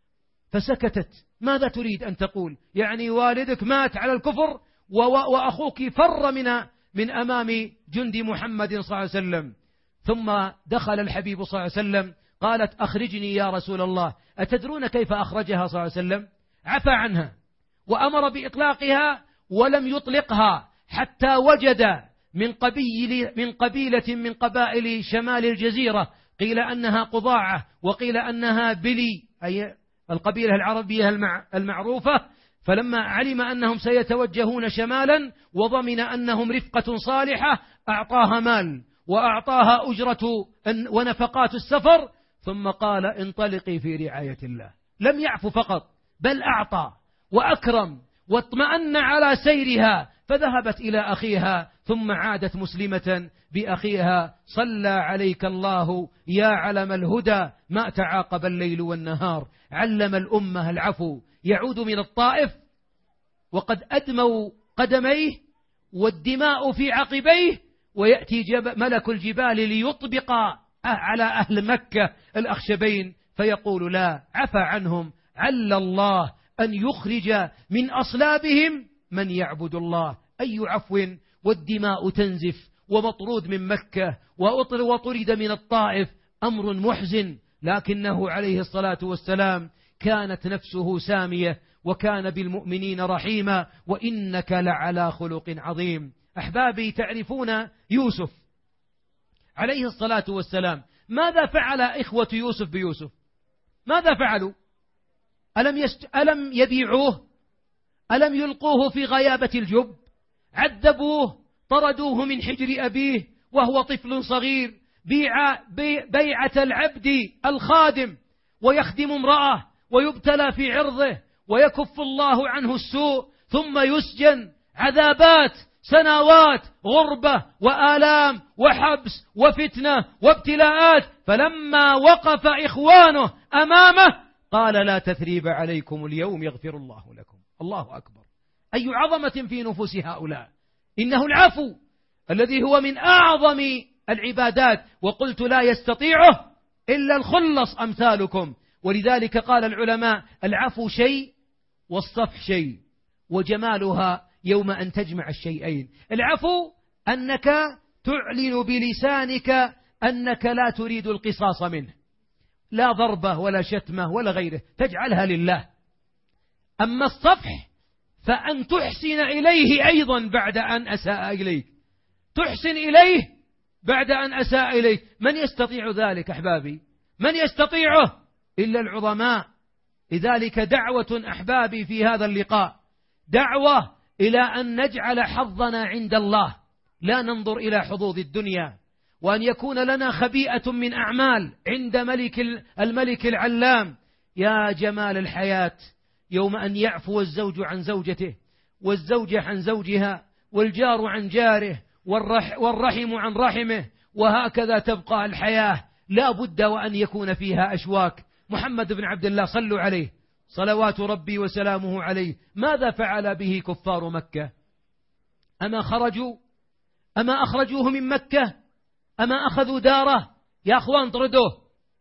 فسكتت. ماذا تريد أن تقول؟ يعني والدك مات على الكفر وأخوك فر من من أمام جند محمد صلى الله عليه وسلم. ثم دخل الحبيب صلى الله عليه وسلم. قالت أخرجني يا رسول الله. أتدرون كيف أخرجها صلى الله عليه وسلم؟ عفى عنها وأمر بإطلاقها ولم يطلقها حتى وجد من قبيل من قبيلة من قبائل شمال الجزيرة، قيل أنها قضاعة وقيل أنها بلي، أي القبيلة العربية المعروفة. فلما علم أنهم سيتوجهون شمالا وضمن أنهم رفقة صالحة أعطاها مال وأعطاها أجرة ونفقات السفر، ثم قال انطلقي في رعاية الله. لم يعف فقط بل أعطى وأكرم واطمأن على سيرها، فذهبت إلى أخيها ثم عادت مسلمة بأخيها. صلى عليك الله يا علم الهدى ما تعاقب الليل والنهار، علم الأمة العفو. يعود من الطائف وقد أدموا قدميه والدماء في عقبيه، ويأتي ملك الجبال ليطبق على أهل مكة الأخشبين فيقول لا، عفى عنهم، عل الله أن يخرج من أصلابهم من يعبد الله. أي عفو، والدماء تنزف ومطرود من مكة وطرد من الطائف، أمر محزن. لكنه عليه الصلاة والسلام كانت نفسه سامية وكان بالمؤمنين رحيما، وإنك لعلى خلق عظيم. أحبابي، تعرفون يوسف عليه الصلاة والسلام ماذا فعل إخوة يوسف بيوسف؟ ماذا فعلوا؟ ألم, يست... ألم يبيعوه؟ ألم يلقوه في غيابة الجب؟ عذبوه، طردوه من حجر أبيه وهو طفل صغير، بيع بيعة العبد الخادم، ويخدم امرأة ويبتلى في عرضه ويكف الله عنه السوء، ثم يسجن عذابات، سنوات، غربة وآلام وحبس وفتنة وابتلاءات. فلما وقف إخوانه أمامه قال: لا تثريب عليكم اليوم يغفر الله لكم. الله أكبر. أي عظمة في نفوس هؤلاء. إنه العفو الذي هو من أعظم العبادات، وقلت لا يستطيعه إلا الخلص أمثالكم. ولذلك قال العلماء: العفو شيء والصفح شيء، وجمالها يوم أن تجمع الشيئين. العفو أنك تعلن بلسانك أنك لا تريد القصاص منه، لا ضربة ولا شتمة ولا غيره، تجعلها لله. أما الصفح فأن تحسن إليه أيضا بعد أن أساء إليك، تحسن إليه بعد أن أساء إليك. من يستطيع ذلك أحبابي؟ من يستطيعه؟ إلا العظماء. لذلك دعوة أحبابي في هذا اللقاء، دعوة إلى أن نجعل حظنا عند الله، لا ننظر إلى حظوظ الدنيا، وأن يكون لنا خبيئة من أعمال عند ملك الملك العلام. يا جمال الحياة يوم أن يعفو الزوج عن زوجته، والزوجة عن زوجها، والجار عن جاره، والرحم عن رحمه، وهكذا تبقى الحياة. لا بد وأن يكون فيها أشواك. محمد بن عبد الله صلوا عليه صلوات ربي وسلامه عليه، ماذا فعل به كفار مكة؟ أما خرجوا؟ أما أخرجوه من مكة؟ أما أخذوا داره؟ يا أخوان طردوه،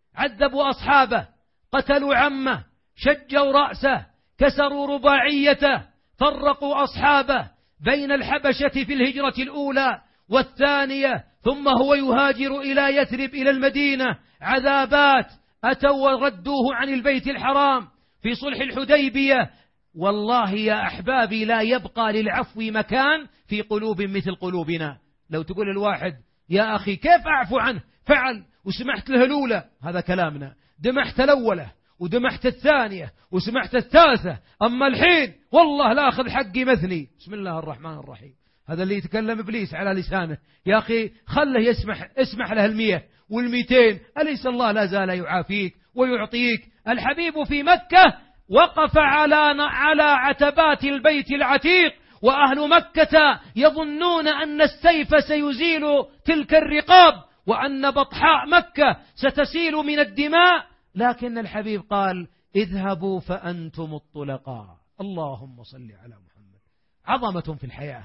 عذبوا أصحابه، قتلوا عمه، شجوا رأسه، كسروا رباعيته، فرقوا أصحابه بين الحبشة في الهجرة الأولى والثانية، ثم هو يهاجر إلى يثرب إلى المدينة. عذابات، أتوا وردوه عن البيت الحرام في صلح الحديبية. والله يا أحبابي لا يبقى للعفو مكان في قلوب مثل قلوبنا. لو تقول الواحد: يا أخي كيف أعفو عنه؟ فعل وسمحت له الأولى، هذا كلامنا، دمحت الأولى ودمحت الثانية وسمحت الثالثة، أما الحين والله لا أخذ حقي مثني. بسم الله الرحمن الرحيم. هذا اللي يتكلم إبليس على لسانه. يا أخي خله يسمح، اسمح له المية والميتين، أليس الله لا زال يعافيك ويعطيك؟ الحبيب في مكة وقف على على عتبات البيت العتيق، وأهل مكة يظنون أن السيف سيزيل تلك الرقاب، وأن بطحاء مكة ستسيل من الدماء، لكن الحبيب قال: اذهبوا فأنتم الطلقاء. اللهم صل على محمد. عظمة في الحياة،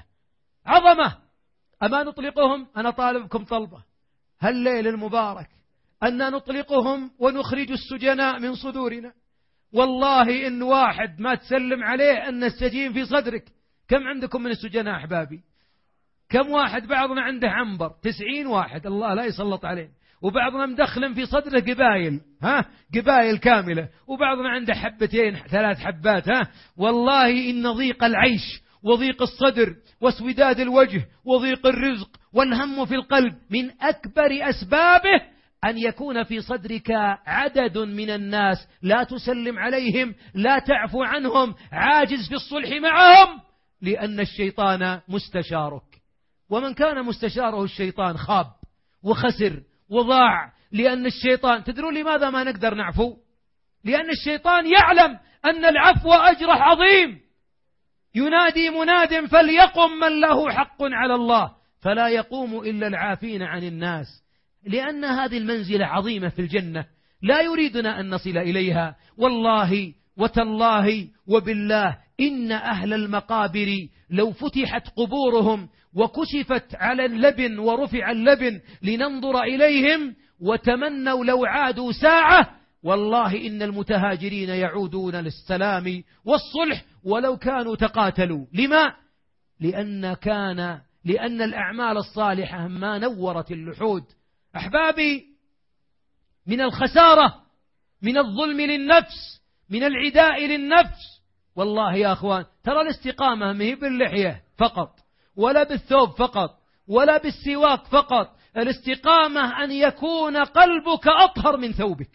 عظمة. أما نطلقهم؟ أنا طالبكم طلبة هالليل المبارك أن نطلقهم ونخرج السجناء من صدورنا. والله إن واحد ما تسلم عليه أن السجين في صدرك. كم عندكم من السجناء أحبابي؟ كم واحد؟ بعضنا عنده عنبر تسعين واحد، الله لا يسلط عليه، وبعضنا مدخل في صدره قبائل، ها قبائل كاملة، وبعضنا عنده حبتين ثلاث حبات. ها والله إن ضيق العيش وضيق الصدر واسوداد الوجه وضيق الرزق والهم في القلب من أكبر أسبابه أن يكون في صدرك عدد من الناس لا تسلم عليهم، لا تعفو عنهم، عاجز في الصلح معهم، لأن الشيطان مستشارك. ومن كان مستشاره الشيطان خاب وخسر وضاع، لأن الشيطان، تدرون لماذا ما نقدر نعفو؟ لأن الشيطان يعلم أن العفو أجره عظيم. ينادي مناد: فليقم من له حق على الله، فلا يقوم إلا العافين عن الناس، لأن هذه المنزلة عظيمة في الجنة لا يريدنا أن نصل إليها. والله وتالله وبالله إن أهل المقابر لو فتحت قبورهم وكشفت على اللبن ورفع اللبن لننظر إليهم وتمنوا لو عادوا ساعة، والله إن المتهاجرين يعودون للسلام والصلح ولو كانوا تقاتلوا. لما؟ لأن كان لأن الأعمال الصالحة ما نورت اللحود. أحبابي، من الخسارة، من الظلم للنفس، من العداء للنفس، والله يا أخوان ترى الاستقامة ما هي باللحية فقط، ولا بالثوب فقط، ولا بالسواك فقط. الاستقامة أن يكون قلبك أطهر من ثوبك،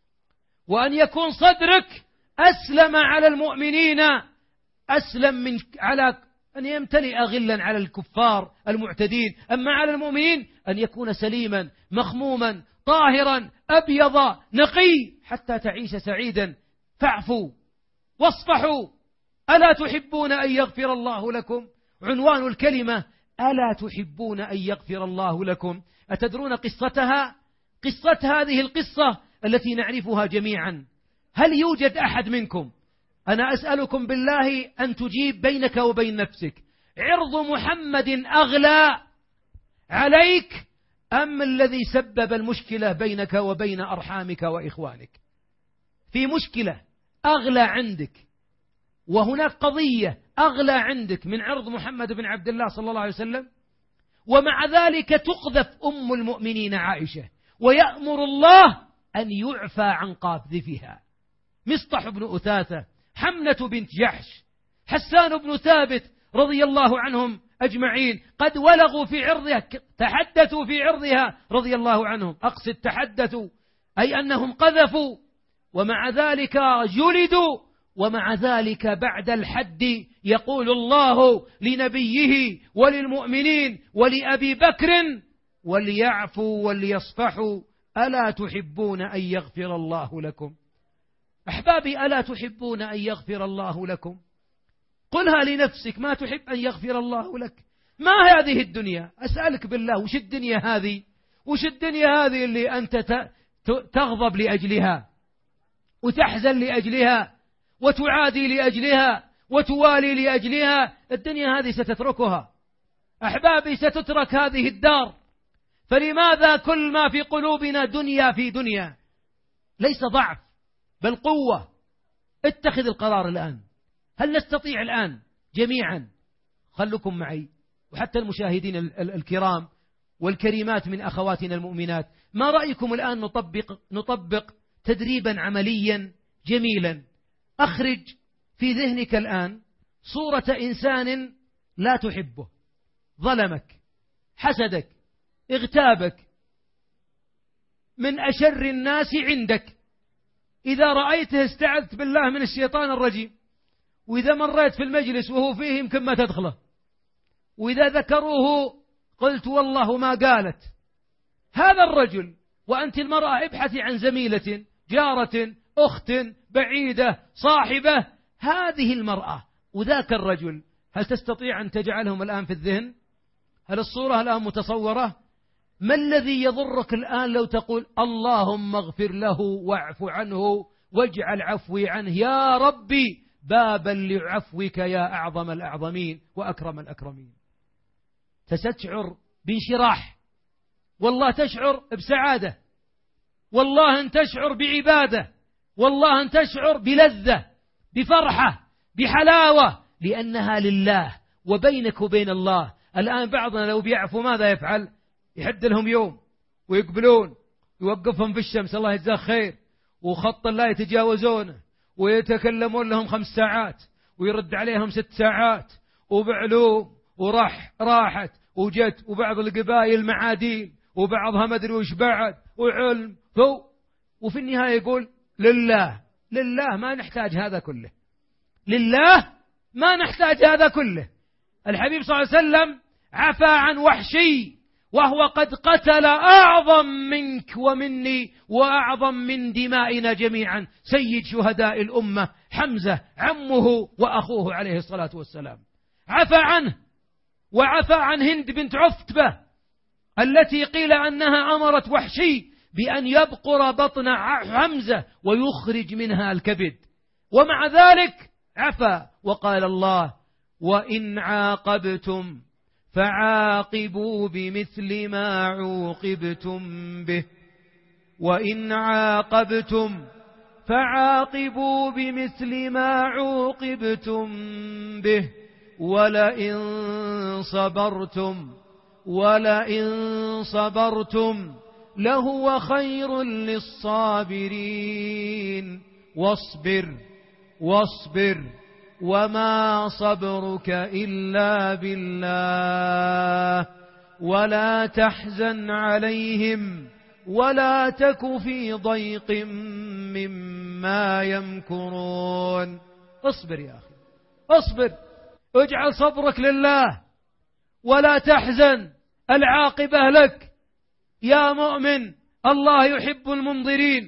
وأن يكون صدرك أسلم على المؤمنين، أسلم من على أن يمتلئ غلا على الكفار المعتدين، أما على المؤمنين أن يكون سليما مخموما طاهرا أبيض نقي حتى تعيش سعيدا. فاعفوا واصفحوا، ألا تحبون أن يغفر الله لكم؟ عنوان الكلمة ألا تحبون أن يغفر الله لكم. أتدرون قصتها؟ قصة هذه القصة التي نعرفها جميعا. هل يوجد أحد منكم، أنا أسألكم بالله أن تجيب بينك وبين نفسك، عرض محمد أغلى عليك أم الذي سبب المشكلة بينك وبين أرحامك وإخوانك؟ في مشكلة أغلى عندك، وهناك قضية أغلى عندك من عرض محمد بن عبد الله صلى الله عليه وسلم، ومع ذلك تقذف أم المؤمنين عائشة، ويأمر الله أن يعفى عن قاذفها. مصطح بن أثاثة، حمنة بنت جحش، حسان بن ثابت رضي الله عنهم أجمعين قد ولغوا في عرضها، تحدثوا في عرضها رضي الله عنهم. أقصد تحدثوا أي أنهم قذفوا، ومع ذلك جلدوا، ومع ذلك بعد الحد يقول الله لنبيه وللمؤمنين ولأبي بكر وليعفوا وليصفحوا ألا تحبون أن يغفر الله لكم؟ أحبابي، ألا تحبون أن يغفر الله لكم؟ قلها لنفسك، ما تحب أن يغفر الله لك؟ ما هذه الدنيا؟ أسألك بالله، وش الدنيا هذه؟ وش الدنيا هذه اللي أنت تغضب لأجلها وتحزن لأجلها وتعادي لأجلها وتوالي لأجلها؟ الدنيا هذه ستتركها أحبابي، ستترك هذه الدار. فلماذا كل ما في قلوبنا دنيا في دنيا؟ ليس ضعف بل قوة. اتخذ القرار الآن. هل نستطيع الآن جميعا، خلكم معي وحتى المشاهدين الكرام والكريمات من أخواتنا المؤمنات، ما رأيكم الآن نطبق, نطبق تدريبا عمليا جميلا؟ أخرج في ذهنك الآن صورة إنسان لا تحبه، ظلمك، حسدك، اغتابك، من أشر الناس عندك. إذا رأيته استعذت بالله من الشيطان الرجيم، وإذا مريت في المجلس وهو فيه يمكن ما تدخله، وإذا ذكروه قلت والله ما قالت. هذا الرجل، وأنت المرأة ابحثي عن زميلة، جارة، أخت، بعيدة، صاحبة، هذه المرأة وذاك الرجل، هل تستطيع أن تجعلهم الآن في الذهن؟ هل الصورة الآن متصورة؟ ما الذي يضرك الآن لو تقول اللهم اغفر له واعف عنه واجعل عفوي عنه يا ربي بابا لعفوك يا أعظم الأعظمين وأكرم الأكرمين؟ تستشعر بانشراح، والله تشعر بسعادة، والله أن تشعر بعبادة، والله أن تشعر بلذة، بفرحة، بحلاوة، لأنها لله وبينك وبين الله. الآن بعضنا لو بيعفوا ماذا يفعل؟ يحد لهم يوم ويقبلون، يوقفهم في الشمس الله يجزاه خير، وخط لا يتجاوزونه، ويتكلمون لهم خمس ساعات ويرد عليهم ست ساعات، وبعلوم وراح راحت وجت، وبعض القبائل معادين وبعضها ما أدري وش بعد، وعلم هو، وفي النهاية يقول لله. لله ما نحتاج هذا كله، لله ما نحتاج هذا كله. الحبيب صلى الله عليه وسلم عفى عن وحشي وهو قد قتل أعظم منك ومني وأعظم من دمائنا جميعا، سيد شهداء الأمة حمزة عمه وأخوه عليه الصلاة والسلام، عفى عنه. وعفى عن هند بنت عتبة التي قيل أنها أمرت وحشي بأن يبقر بطن حمزة ويخرج منها الكبد، ومع ذلك عفى. وقال الله وإن عاقبتم فعاقبوا بمثل ما عوقبتم به، وإن عاقبتم فعاقبوا بمثل ما عوقبتم به ولئن صبرتم ولئن صبرتم لهو خير للصابرين. واصبر واصبر وما صبرك إلا بالله ولا تحزن عليهم ولا تك في ضيق مما يمكرون. اصبر يا أخي، اصبر. اجعل صبرك لله ولا تحزن، العاقبة لك يا مؤمن. الله يحب المنظرين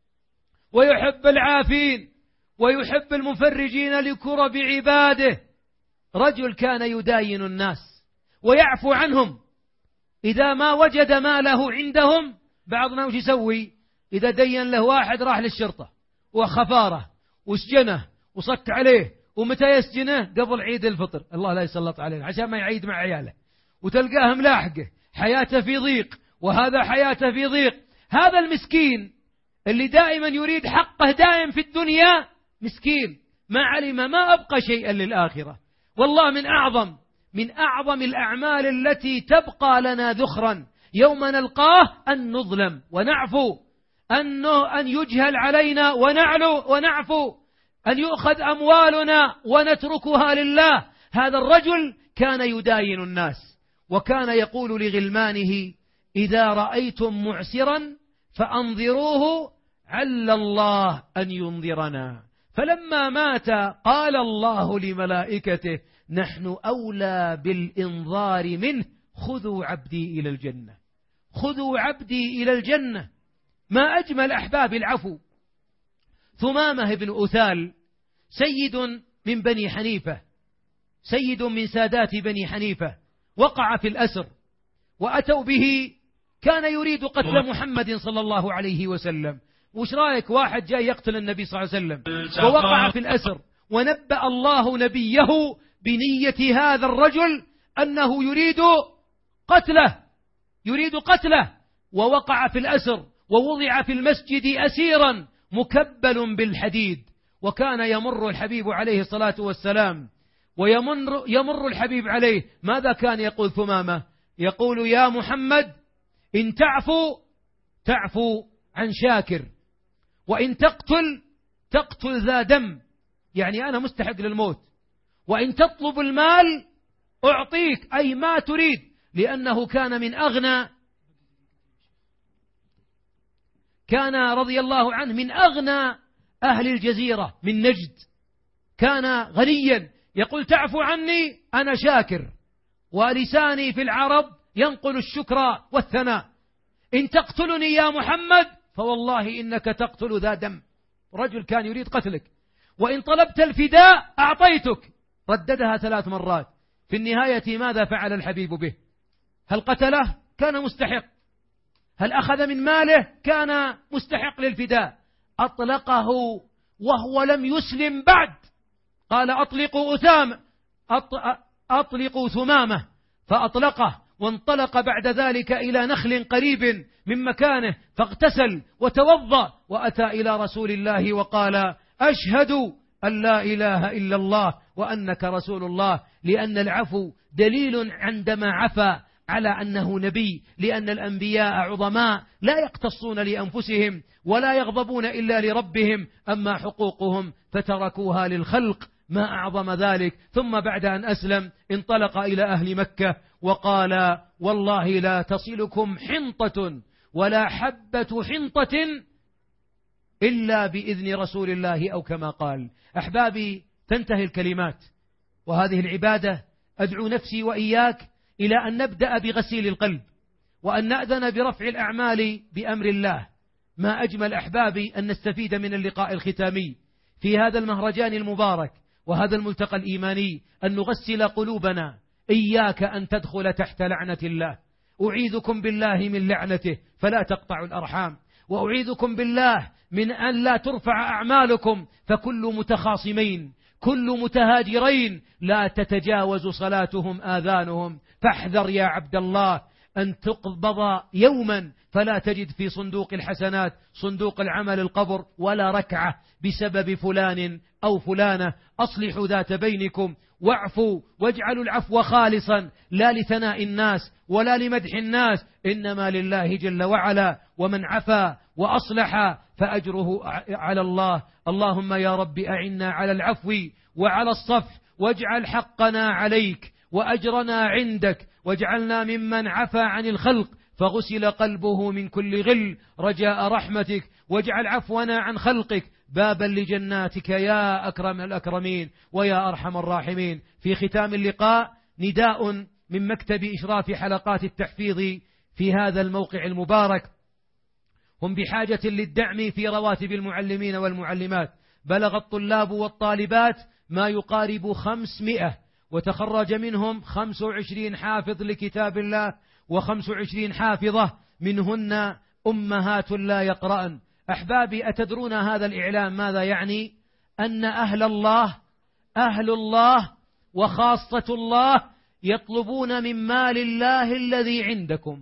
ويحب العافين ويحب المفرجين لكرب عباده. رجل كان يداين الناس ويعفو عنهم، إذا ما وجد ماله عندهم بعضنا وش يسوي؟ إذا دين له واحد راح للشرطة وخفاره وسجنه وصك عليه، ومتى يسجنه؟ قبل عيد الفطر، الله لا يسلط عليه عشان ما يعيد مع عياله، وتلقاه ملاحقه حياته في ضيق وهذا حياته في ضيق. هذا المسكين اللي دائما يريد حقه دائم في الدنيا مسكين، ما علم ما أبقى شيئا للآخرة. والله من أعظم من أعظم الأعمال التي تبقى لنا ذخرا يوم نلقاه أن نظلم ونعفو، أنه أن يجهل علينا ونعلو ونعفو، أن يؤخذ أموالنا ونتركها لله. هذا الرجل كان يداين الناس، وكان يقول لغلمانه: إذا رأيتم معسرا فأنظروه عل الله أن ينظرنا. فلما مات قال الله لملائكته: نحن أولى بالإنظار منه، خذوا عبدي إلى الجنة، خذوا عبدي إلى الجنة. ما أجمل أحباب العفو. ثمامة بن أثال سيد من بني حنيفة، سيد من سادات بني حنيفة، وقع في الأسر وأتوا به، كان يريد قتل محمد صلى الله عليه وسلم. وش رأيك واحد جاي يقتل النبي صلى الله عليه وسلم ووقع في الأسر، ونبأ الله نبيه بنية هذا الرجل أنه يريد قتله يريد قتله ووقع في الأسر ووضع في المسجد أسيرا مكبل بالحديد. وكان يمر الحبيب عليه الصلاة والسلام ويمر يمر الحبيب عليه، ماذا كان يقول ثمامة؟ يقول: يا محمد إن تعفو تعفو عن شاكر، وإن تقتل تقتل ذا دم، يعني أنا مستحق للموت، وإن تطلب المال أعطيك، أي ما تريد، لأنه كان من أغنى كان رضي الله عنه من أغنى أهل الجزيرة من نجد، كان غنيا. يقول: تعفو عني أنا شاكر، ولساني في العرب ينقل الشكر والثناء. إن تقتلني يا محمد فوالله إنك تقتل ذا دم. رجل كان يريد قتلك. وإن طلبت الفداء أعطيتك. رددها ثلاث مرات. في النهاية ماذا فعل الحبيب به؟ هل قتله؟ كان مستحق. هل أخذ من ماله؟ كان مستحق للفداء. أطلقه وهو لم يسلم بعد. قال: أطلقوا أثام أطلقوا ثمامة، فأطلقه، وانطلق بعد ذلك إلى نخل قريب من مكانه، فاغتسل وتوضأ وأتى إلى رسول الله وقال: أشهد أن لا إله إلا الله وأنك رسول الله. لأن العفو دليل عندما عفا على أنه نبي، لأن الأنبياء عظماء لا يقتصون لأنفسهم ولا يغضبون إلا لربهم، أما حقوقهم فتركوها للخلق. ما أعظم ذلك. ثم بعد أن أسلم انطلق إلى أهل مكة وقال: والله لا تصلكم حنطة ولا حبة حنطة إلا بإذن رسول الله، أو كما قال. أحبابي، تنتهي الكلمات، وهذه العبادة أدعو نفسي وإياك إلى أن نبدأ بغسيل القلب، وأن نأذن برفع الأعمال بأمر الله. ما أجمل أحبابي أن نستفيد من اللقاء الختامي في هذا المهرجان المبارك وهذا الملتقى الإيماني، أن نغسل قلوبنا. إياك أن تدخل تحت لعنة الله. أعيذكم بالله من لعنته فلا تقطعوا الأرحام، وأعيذكم بالله من أن لا ترفع أعمالكم، فكل متخاصمين كل متهاجرين لا تتجاوز صلاتهم آذانهم. فاحذر يا عبد الله أن تقبض يوما فلا تجد في صندوق الحسنات صندوق العمل القبر ولا ركعة بسبب فلان أو فلانة. أصلحوا ذات بينكم واعفوا، واجعلوا العفو خالصا لا لثناء الناس ولا لمدح الناس، إنما لله جل وعلا. ومن عفا وأصلح فأجره على الله. اللهم يا رب أعنا على العفو وعلى الصف، واجعل حقنا عليك وأجرنا عندك، واجعلنا ممن عفا عن الخلق فغسل قلبه من كل غل رجاء رحمتك، واجعل عفونا عن خلقك بابا لجناتك يا أكرم الأكرمين ويا أرحم الراحمين. في ختام اللقاء نداء من مكتب إشراف حلقات التحفيظ في هذا الموقع المبارك، هم بحاجة للدعم في رواتب المعلمين والمعلمات. بلغ الطلاب والطالبات ما يقارب خمسمائة، وتخرج منهم خمس وعشرين حافظ لكتاب الله وخمس وعشرين حافظة، منهن أمهات لا يقرأن. أحبابي، أتدرون هذا الإعلام ماذا يعني؟ أن أهل الله أهل الله وخاصة الله يطلبون من مال الله الذي عندكم.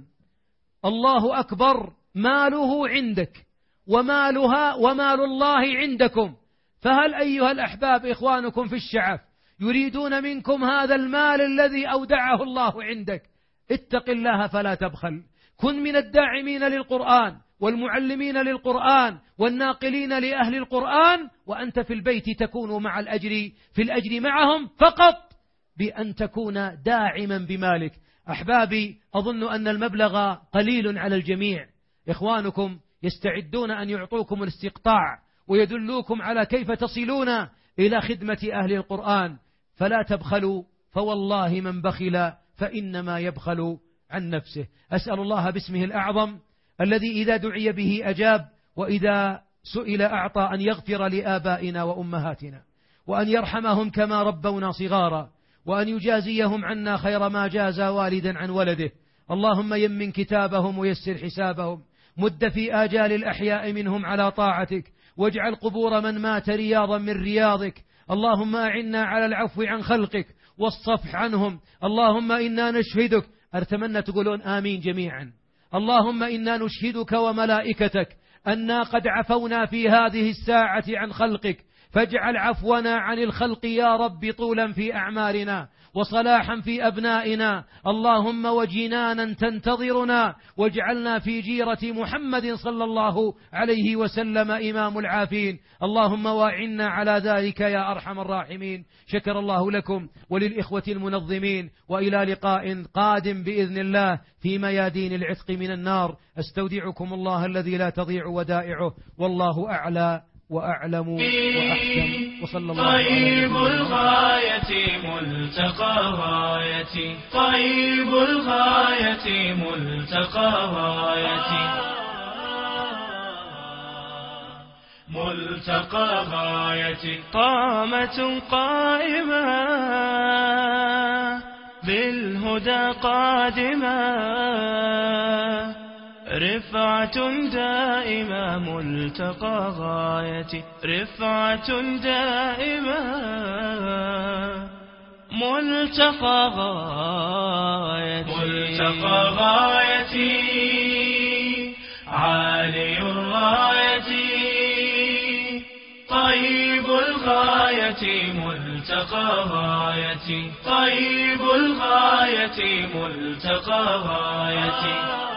الله أكبر، ماله عندك ومالها ومال الله عندكم. فهل أيها الأحباب إخوانكم في الشعب يريدون منكم هذا المال الذي أودعه الله عندك؟ اتق الله فلا تبخل، كن من الداعمين للقرآن والمعلمين للقرآن والناقلين لأهل القرآن، وأنت في البيت تكون مع الأجر في الأجر معهم فقط بأن تكون داعما بمالك. أحبابي، أظن أن المبلغ قليل على الجميع. إخوانكم يستعدون أن يعطوكم الاستقطاع ويدلوكم على كيف تصلون إلى خدمة أهل القرآن، فلا تبخلوا، فوالله من بخل فإنما يبخل عن نفسه. أسأل الله باسمه الأعظم الذي إذا دعي به أجاب وإذا سئل أعطى أن يغفر لآبائنا وأمهاتنا، وأن يرحمهم كما ربونا صغارا، وأن يجازيهم عنا خير ما جاز والدا عن ولده. اللهم يمن كتابهم ويسر حسابهم، مد في آجال الأحياء منهم على طاعتك، واجعل قبور من مات رياضا من رياضك. اللهم أعنا على العفو عن خلقك والصفح عنهم. اللهم إنا نشهدك، أتمنى تقولون آمين جميعا. اللهم إنا نشهدك وملائكتك أنا قد عفونا في هذه الساعة عن خلقك، فاجعل عفونا عن الخلق يا رب طولا في أعمارنا وصلاحا في أبنائنا. اللهم وجنانا تنتظرنا، واجعلنا في جيرة محمد صلى الله عليه وسلم إمام العافين. اللهم واعنا على ذلك يا أرحم الراحمين. شكر الله لكم وللإخوة المنظمين، وإلى لقاء قادم بإذن الله في ميادين العتق من النار. استودعكم الله الذي لا تضيع ودائعه، والله أعلى وأعلم وأحكم، وصلى الله عليه
طيب الغاية ملتقى غايتي، طيب الغاية ملتقى غايتي، ملتقى غايتي. قامة قائمة بالهدى قادمة، رفعة دائمة ملتقى غايتي، رفعة دائمة ملتقى غايتي، ملتقى غايتي عالي الراية، طيب الغاية ملتقى غايتي، طيب الغاية ملتقى غايتي.